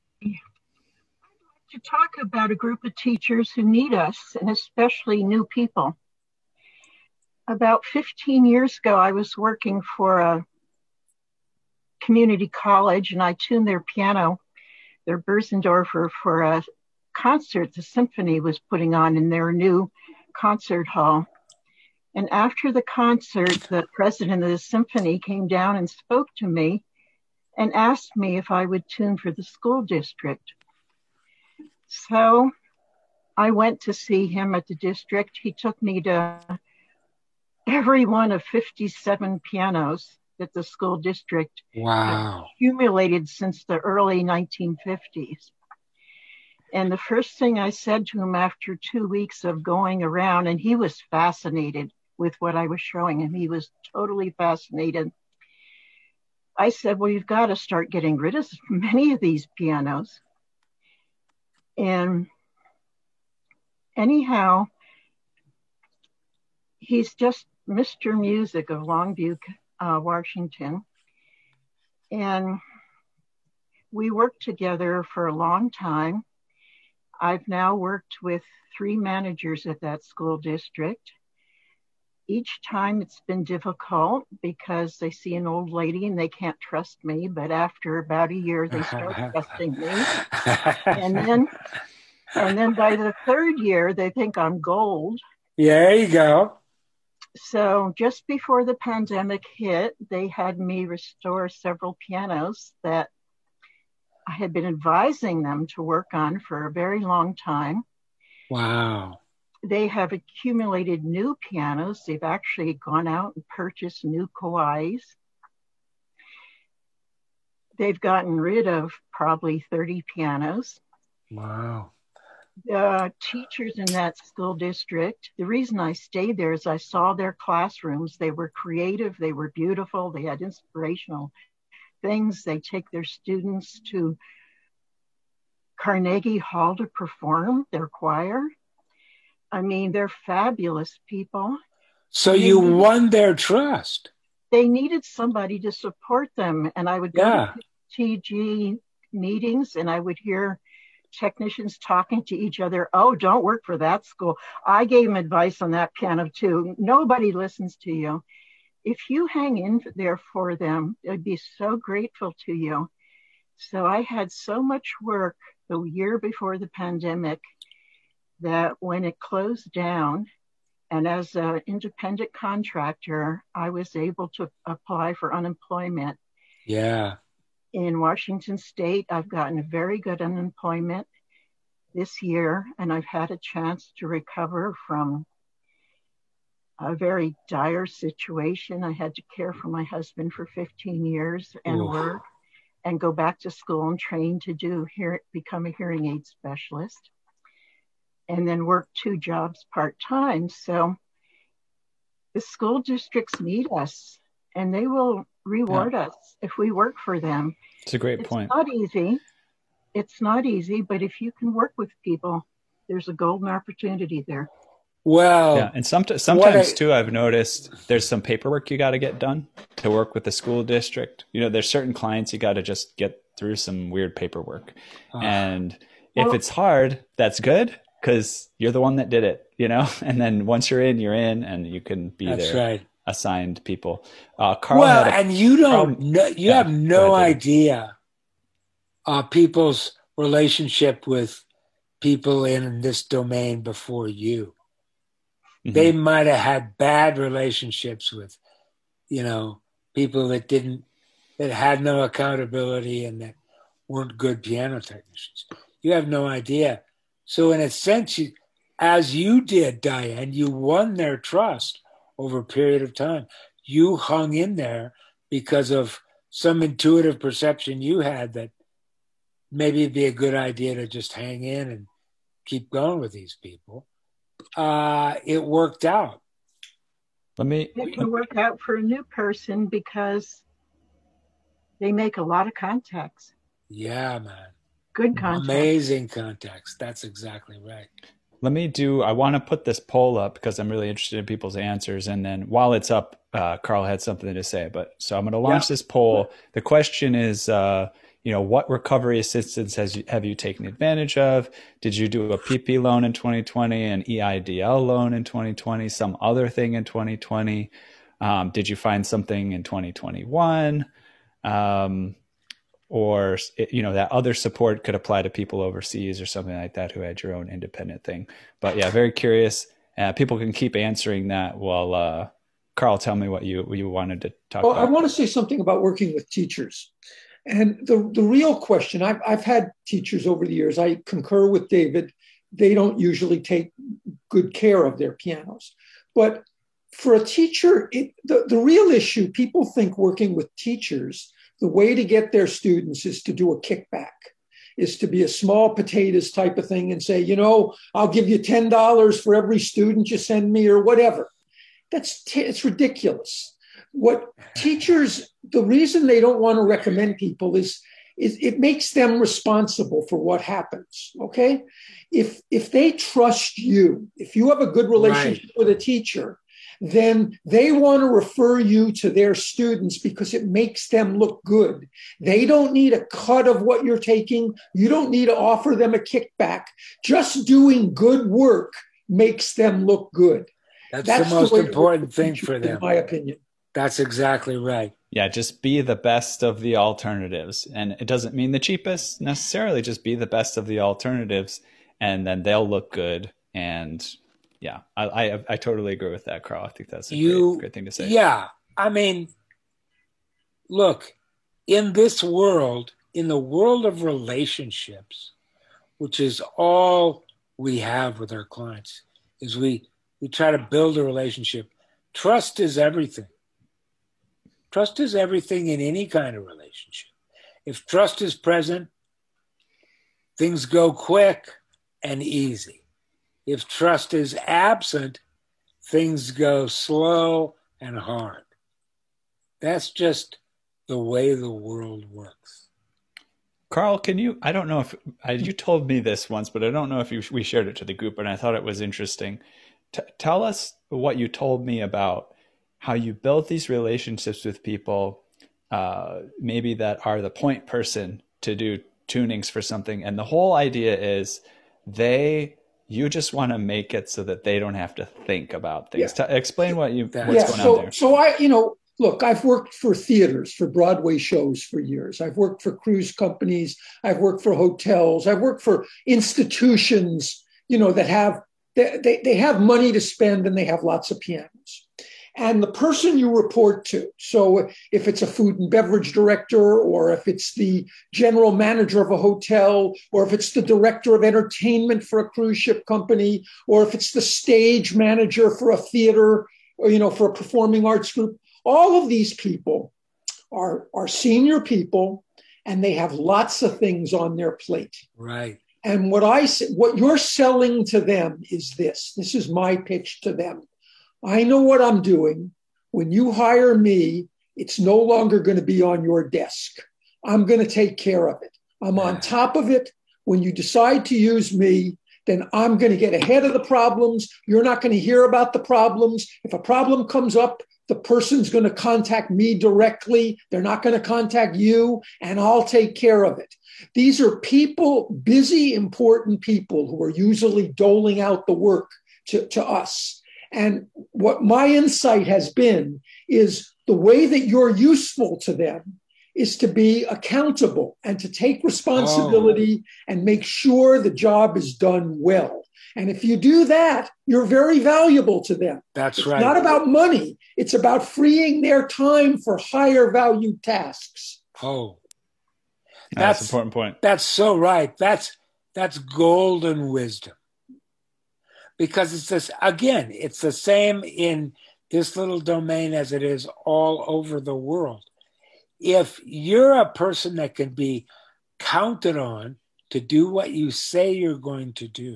J: To talk about a group of teachers who need us, and especially new people. About fifteen years ago, I was working for a community college, and I tuned their piano, their Börsendorfer, for a concert the symphony was putting on in their new concert hall. And after the concert, the president of the symphony came down and spoke to me and asked me if I would tune for the school district. So I went to see him at the district. He took me to every one of fifty-seven pianos that the school district
D: wow.
J: had accumulated since the early nineteen fifties. And the first thing I said to him after two weeks of going around, and he was fascinated with what I was showing him. He was totally fascinated. I said, well, you've got to start getting rid of many of these pianos. And anyhow, he's just Mister Music of Longview, uh, Washington. And we worked together for a long time. I've now worked with three managers at that school district. Each time it's been difficult because they see an old lady and they can't trust me. But after about a year, they start trusting me. And then, and then by the third year, they think I'm gold.
D: Yeah, there you go.
J: So just before the pandemic hit, they had me restore several pianos that I had been advising them to work on for a very long time.
D: Wow.
J: They have accumulated new pianos. They've actually gone out and purchased new Kawais. They've gotten rid of probably thirty pianos.
D: Wow.
J: The teachers in that school district, the reason I stayed there is I saw their classrooms. They were creative. They were beautiful. They had inspirational things. They take their students to Carnegie Hall to perform their choir. I mean, they're fabulous people.
D: So you needed, won their trust.
J: They needed somebody to support them. And I would go
D: yeah.
J: to T G meetings and I would hear technicians talking to each other. Oh, don't work for that school. I gave them advice on that piano too. Nobody listens to you. if you hang in there for them, they'd be so grateful to you. So I had so much work the year before the pandemic that when it closed down, and as an independent contractor, I was able to apply for unemployment.
D: Yeah.
J: In Washington State, I've gotten very good unemployment this year, and I've had a chance to recover from a very dire situation. I had to care for my husband for fifteen years and
D: Oof.
J: work and go back to school and train to do hear, become a hearing aid specialist, and then work two jobs part-time. So the school districts need us, and they will reward yeah. us if we work for them.
C: It's a great
J: it's
C: point.
J: It's not easy. It's not easy, but if you can work with people, there's a golden opportunity there.
D: Well,
C: yeah, and some, sometimes
D: I,
C: too, I've noticed there's some paperwork you got to get done to work with the school district. You know, there's certain clients you got to just get through some weird paperwork. Uh, and if well, it's hard, that's good because you're the one that did it, you know? And then once you're in, you're in and you can be
D: that's
C: there.
D: Right.
C: Assigned people. Uh, Carl
D: well,
C: had a,
D: and you don't
C: Carl,
D: know, you
C: yeah,
D: have no
C: ahead,
D: idea uh, people's relationship with people in this domain before you. Mm-hmm. They might have had bad relationships with, you know, people that didn't, that had no accountability and that weren't good piano technicians. You have no idea. So in a sense, you, as you did, Diane, you won their trust over a period of time. You hung in there because of some intuitive perception you had that maybe it'd be a good idea to just hang in and keep going with these people. Uh, it worked out.
C: Let me.
J: It can work out for a new person because they make a lot of contacts.
D: Yeah, man.
J: Good contacts.
D: Amazing contacts. That's exactly right.
C: Let me do, I want to put this poll up because I'm really interested in people's answers. And then while it's up, uh, Carl had something to say. But so I'm going to launch yeah. this poll. The question is, uh, you know, what recovery assistance has you, have you taken advantage of? Did you do a P P loan in twenty twenty, an E I D L loan in twenty twenty, some other thing in twenty twenty? Um, did you find something in twenty twenty-one? Um, or, you know, that other support could apply to people overseas or something like that who had your own independent thing. But yeah, very curious. Uh, people can keep answering that while, uh, Carl, tell me what you, what you wanted to talk
E: well,
C: about.
E: I want to say something about working with teachers. And the, the real question, I've, I've had teachers over the years, I concur with David, they don't usually take good care of their pianos. But for a teacher, it, the, the real issue, people think working with teachers, the way to get their students is to do a kickback, is to be a small potatoes type of thing and say, you know, I'll give you ten dollars for every student you send me or whatever. That's t- it's ridiculous. What teachers, the reason they don't want to recommend people is, is it makes them responsible for what happens, okay? If, if they trust you, if you have a good relationship right. with a teacher, then they want to refer you to their students because it makes them look good. They don't need a cut of what you're taking. You don't need to offer them a kickback. Just doing good work makes them look good.
D: That's, That's the most the important thing for them,
E: in my opinion.
D: That's exactly right.
C: Yeah, just be the best of the alternatives. And it doesn't mean the cheapest necessarily, just be the best of the alternatives and then they'll look good. And yeah, I I, I totally agree with that, Carl. I think that's a you, great, great thing to say.
D: Yeah, I mean, look, in this world, in the world of relationships, which is all we have with our clients, is we, we try to build a relationship. Trust is everything. Trust is everything in any kind of relationship. If trust is present, things go quick and easy. If trust is absent, things go slow and hard. That's just the way the world works.
C: Carl, can you, I don't know if, I, you told me this once, but I don't know if you, we shared it to the group, and I thought it was interesting. T- tell us what you told me about how you build these relationships with people, uh, maybe that are the point person to do tunings for something. And the whole idea is they you just want to make it so that they don't have to think about things.
E: Yeah.
C: T- explain what you, what's
E: yeah,
C: going
E: so,
C: on there.
E: So I, you know, look, I've worked for theaters, for Broadway shows for years. I've worked for cruise companies. I've worked for hotels. I've worked for institutions, you know, that have, they, they, they have money to spend and they have lots of pianos. And the person you report to, so if it's a food and beverage director, or if it's the general manager of a hotel, or if it's the director of entertainment for a cruise ship company, or if it's the stage manager for a theater, or, you know, for a performing arts group, all of these people are, are senior people, and they have lots of things on their plate.
D: Right.
E: And what I what you're selling to them is this. This is my pitch to them. I know what I'm doing. When you hire me, it's no longer going to be on your desk. I'm going to take care of it. I'm on top of it. When you decide to use me, then I'm going to get ahead of the problems. You're not going to hear about the problems. If a problem comes up, the person's going to contact me directly. They're not going to contact you, and I'll take care of it. These are people, busy, important people who are usually doling out the work to, to us. And what my insight has been is the way that you're useful to them is to be accountable and to take responsibility oh. and make sure the job is done well. And if you do that, you're very valuable to them.
D: That's
E: it's
D: right.
E: It's not about money. It's about freeing their time for higher value tasks.
D: Oh,
C: that's, that's an important point.
D: That's so right. That's, that's golden wisdom. Because it's this, again, it's the same in this little domain as it is all over the world. If you're a person that can be counted on to do what you say you're going to do,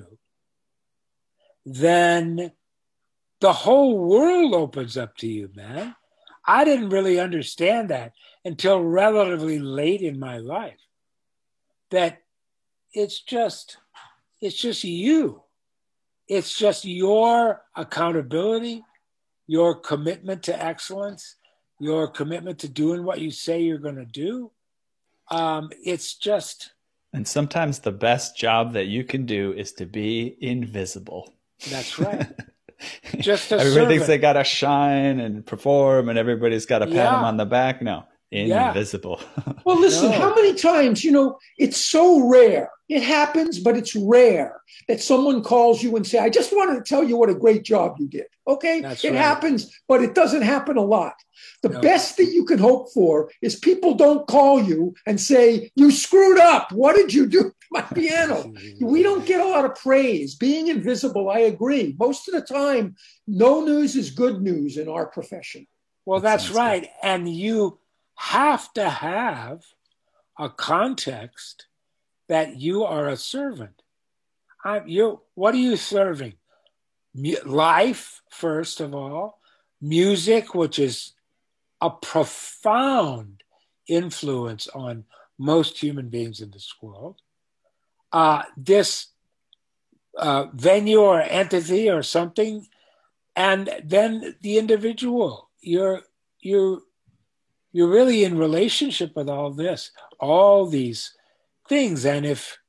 D: then the whole world opens up to you, man. I didn't really understand that until relatively late in my life, that it's just, it's just you. It's just your accountability, your commitment to excellence, your commitment to doing what you say you're going to do. Um, it's just...
C: And sometimes the best job that you can do is to be invisible.
D: That's right. Just a
C: Everybody
D: servant.
C: thinks they got to shine and perform, and everybody's got to pat
D: Yeah.
C: them on the back. No, invisible.
E: Yeah. Well, listen,
D: No.
E: how many times, you know, it's so rare. It happens, but it's rare that someone calls you and say, I just wanted to tell you what a great job you did. Okay.
D: That's
E: it
D: right.
E: happens, but it doesn't happen a lot. The
D: No.
E: best that you can hope for is people don't call you and say, you screwed up. What did you do to my piano? We don't get a lot of praise. Being invisible, I agree. Most of the time, no news is good news in our profession.
D: Well,
C: That
D: that's
C: sounds
D: right. Good. And you have to have a context that you are a servant. I'm, you, what are you serving? Mu- life, first of all. Music, which is a profound influence on most human beings in this world. Uh, this uh, venue or entity or something, and then the individual. You're you're you're really in relationship with all this, all these things, and if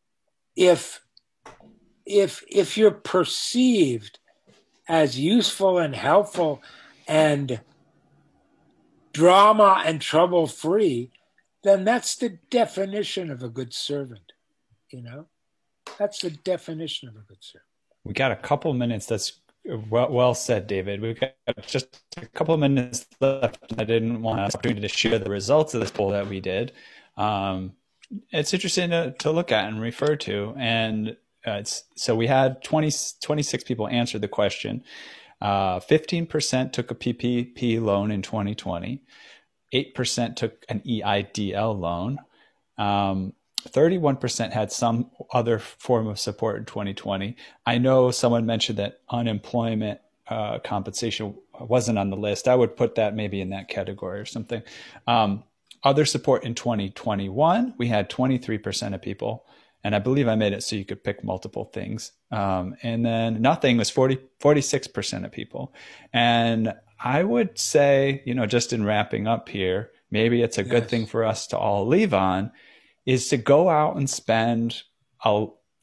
D: if if if you're perceived as useful and helpful and drama and trouble free, then that's the definition of a good servant. You know, that's the definition of a good servant.
C: We got a couple minutes. That's well, well said, David. We've got just a couple of minutes left. I didn't want an opportunity to share the results of this poll that we did. Um, it's interesting to, to look at and refer to. And uh, it's, so we had twenty, twenty-six people answer the question. Uh, fifteen percent took a P P P loan in twenty twenty. eight percent took an E I D L loan. Um, thirty-one percent had some other form of support in twenty twenty. I know someone mentioned that unemployment uh, compensation wasn't on the list. I would put that maybe in that category or something. Um, other support in twenty twenty-one, we had twenty-three percent of people. And I believe I made it so you could pick multiple things. Um, and then nothing was forty, forty-six percent of people. And I would say, you know, just in wrapping up here, maybe it's a yes. good thing for us to all leave on, is to go out and spend, a, you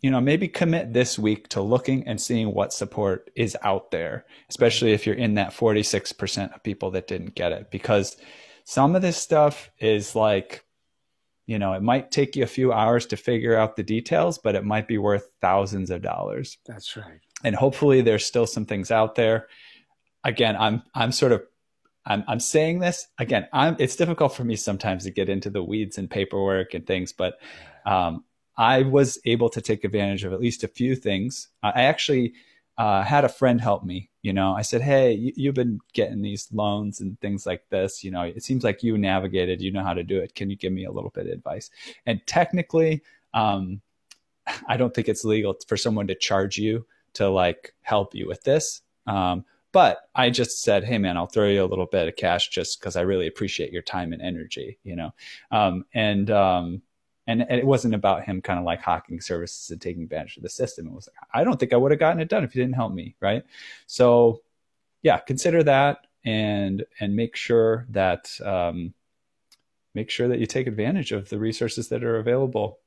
C: you know, maybe commit this week to looking and seeing what support is out there, especially if you're in that forty-six percent of people that didn't get it, because some of this stuff is like, you know, it might take you a few hours to figure out the details, but it might be worth thousands of dollars.
D: That's right.
C: And hopefully there's still some things out there. Again, I'm, I'm sort of, I'm, I'm saying this again, I'm, it's difficult for me sometimes to get into the weeds and paperwork and things, but, um, I was able to take advantage of at least a few things. I actually uh, had a friend help me. You know, I said, hey, you, you've been getting these loans and things like this. You know, it seems like you navigated, you know how to do it. Can you give me a little bit of advice? And technically, um, I don't think it's legal for someone to charge you to like help you with this. Um, but I just said, hey, man, I'll throw you a little bit of cash just because I really appreciate your time and energy, you know, um, and um And it wasn't about him kind of like hawking services and taking advantage of the system. It was like, I don't think I would have gotten it done if you didn't help me. Right. So yeah, consider that and, and make sure that, um, make sure that you take advantage of the resources that are available.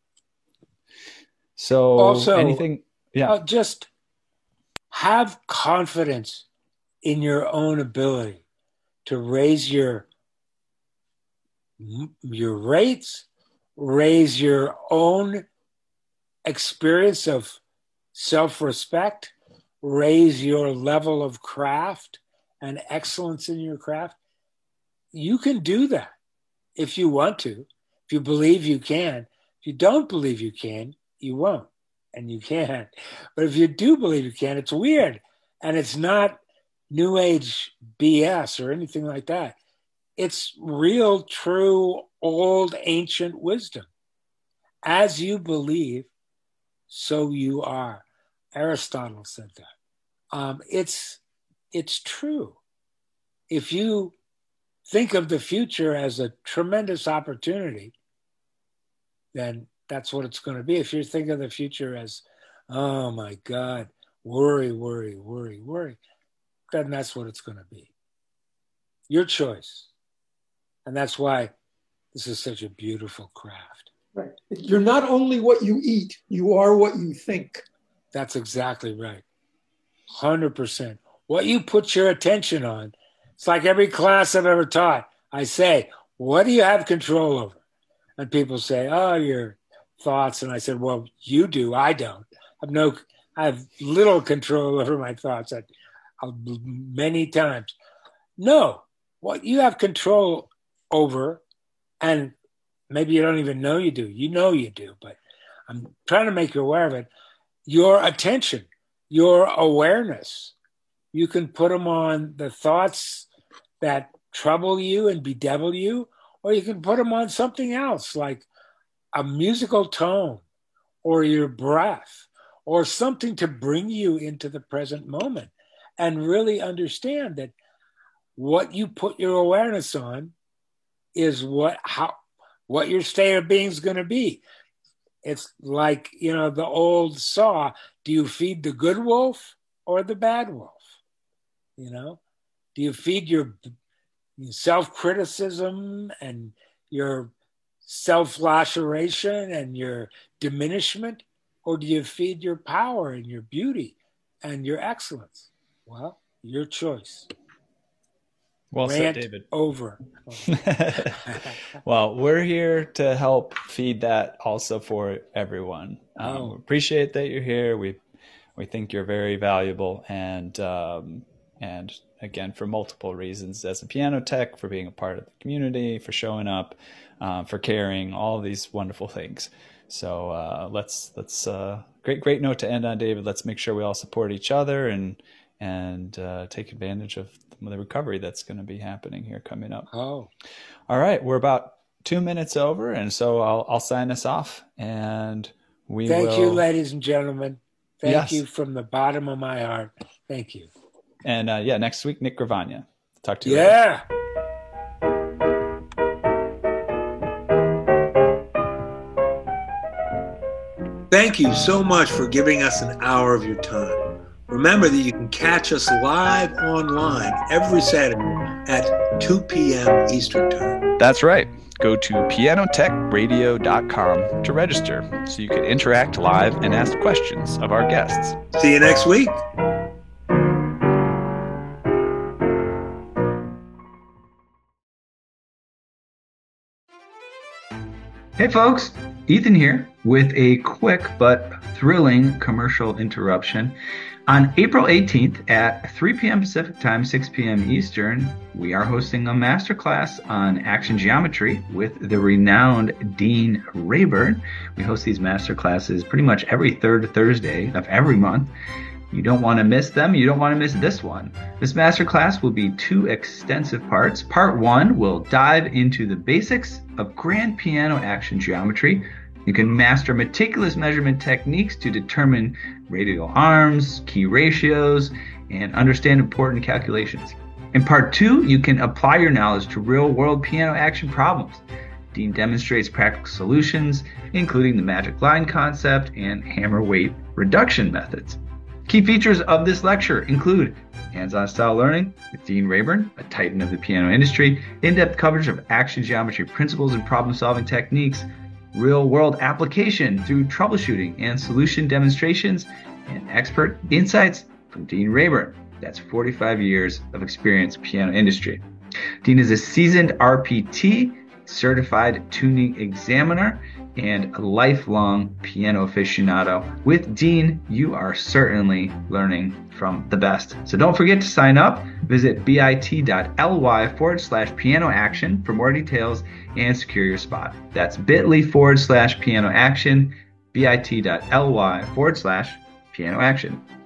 C: So
D: also,
C: anything, yeah,
D: uh, just have confidence in your own ability to raise your, your rates, raise your own experience of self-respect, raise your level of craft and excellence in your craft. You can do that if you want to, if you believe you can. If you don't believe you can, you won't, and you can't. But if you do believe you can, it's weird. And it's not New Age B S or anything like that. It's real, true, old, ancient wisdom. As you believe, so you are. Aristotle said that. Um, it's, it's true. If you think of the future as a tremendous opportunity, then that's what it's going to be. If you think of the future as, oh my God, worry, worry, worry, worry, then that's what it's going to be. Your choice. And that's why this is such a beautiful craft.
E: Right. You're not only what you eat, you are what you think.
D: That's exactly right. one hundred percent. What you put your attention on, it's like every class I've ever taught. I say, what do you have control over? And people say, oh, your thoughts. And I said, well, you do. I don't. I have no, I have little control over my thoughts. I, I, many times. No, what you have control over, and maybe you don't even know you do. You know you do, but I'm trying to make you aware of it. Your attention, your awareness. You can put them on the thoughts that trouble you and bedevil you, or you can put them on something else like a musical tone or your breath or something to bring you into the present moment and really understand that what you put your awareness on is what how what your state of being is going to be. It's like, you know, the old saw, do you feed the good wolf or the bad wolf? You know, do you feed your self-criticism and your self-laceration and your diminishment, or do you feed your power and your beauty and your excellence? Well, your choice.
C: Well
D: Rant
C: said, David.
D: Over.
C: Well, we're here to help feed that also for everyone. Um,
D: Oh.
C: we appreciate that you're here. We we think you're very valuable, and um, and again, for multiple reasons, as a piano tech, for being a part of the community, for showing up, uh, for caring, all of these wonderful things. So uh, let's let's uh, great great note to end on, David. Let's make sure we all support each other and and uh, take advantage of the recovery that's going to be happening here coming up.
D: Oh,
C: All right, we're about two minutes over, and so I'll I'll sign us off, and we
D: thank
C: will.
D: you, ladies and gentlemen. Thank
C: Yes.
D: you from the bottom of my heart. Thank you.
C: And uh, yeah, next week, Nick Gravagna. Talk to you later.
D: Yeah.
B: Thank you so much for giving us an hour of your time. Remember that you can catch us live online every Saturday at two p.m. Eastern Time.
C: That's right. Go to piano tech radio dot com to register so you can interact live and ask questions of our guests.
B: See you next week.
A: Hey folks, Ethan here with a quick but thrilling commercial interruption. On April eighteenth at three p.m. Pacific Time, six p.m. Eastern, we are hosting a masterclass on action geometry with the renowned Dean Rayburn. We host these masterclasses pretty much every third Thursday of every month. You don't want to miss them. You don't want to miss this one. This masterclass will be two extensive parts. Part one will dive into the basics of grand piano action geometry. You can master meticulous measurement techniques to determine radial arms, key ratios, and understand important calculations. In part two, you can apply your knowledge to real-world piano action problems. Dean demonstrates practical solutions, including the magic line concept and hammer weight reduction methods. Key features of this lecture include hands-on style learning with Dean Rayburn, a titan of the piano industry, in-depth coverage of action geometry principles and problem-solving techniques, real-world application through troubleshooting and solution demonstrations, and expert insights from Dean Rayburn. That's forty-five years of experience in the piano industry. Dean is a seasoned R P T, certified tuning examiner, and a lifelong piano aficionado. With Dean, you are certainly learning from the best. So don't forget to sign up. Visit bit.ly forward slash piano action for more details and secure your spot. That's bit.ly forward slash piano action, bit.ly forward slash piano action.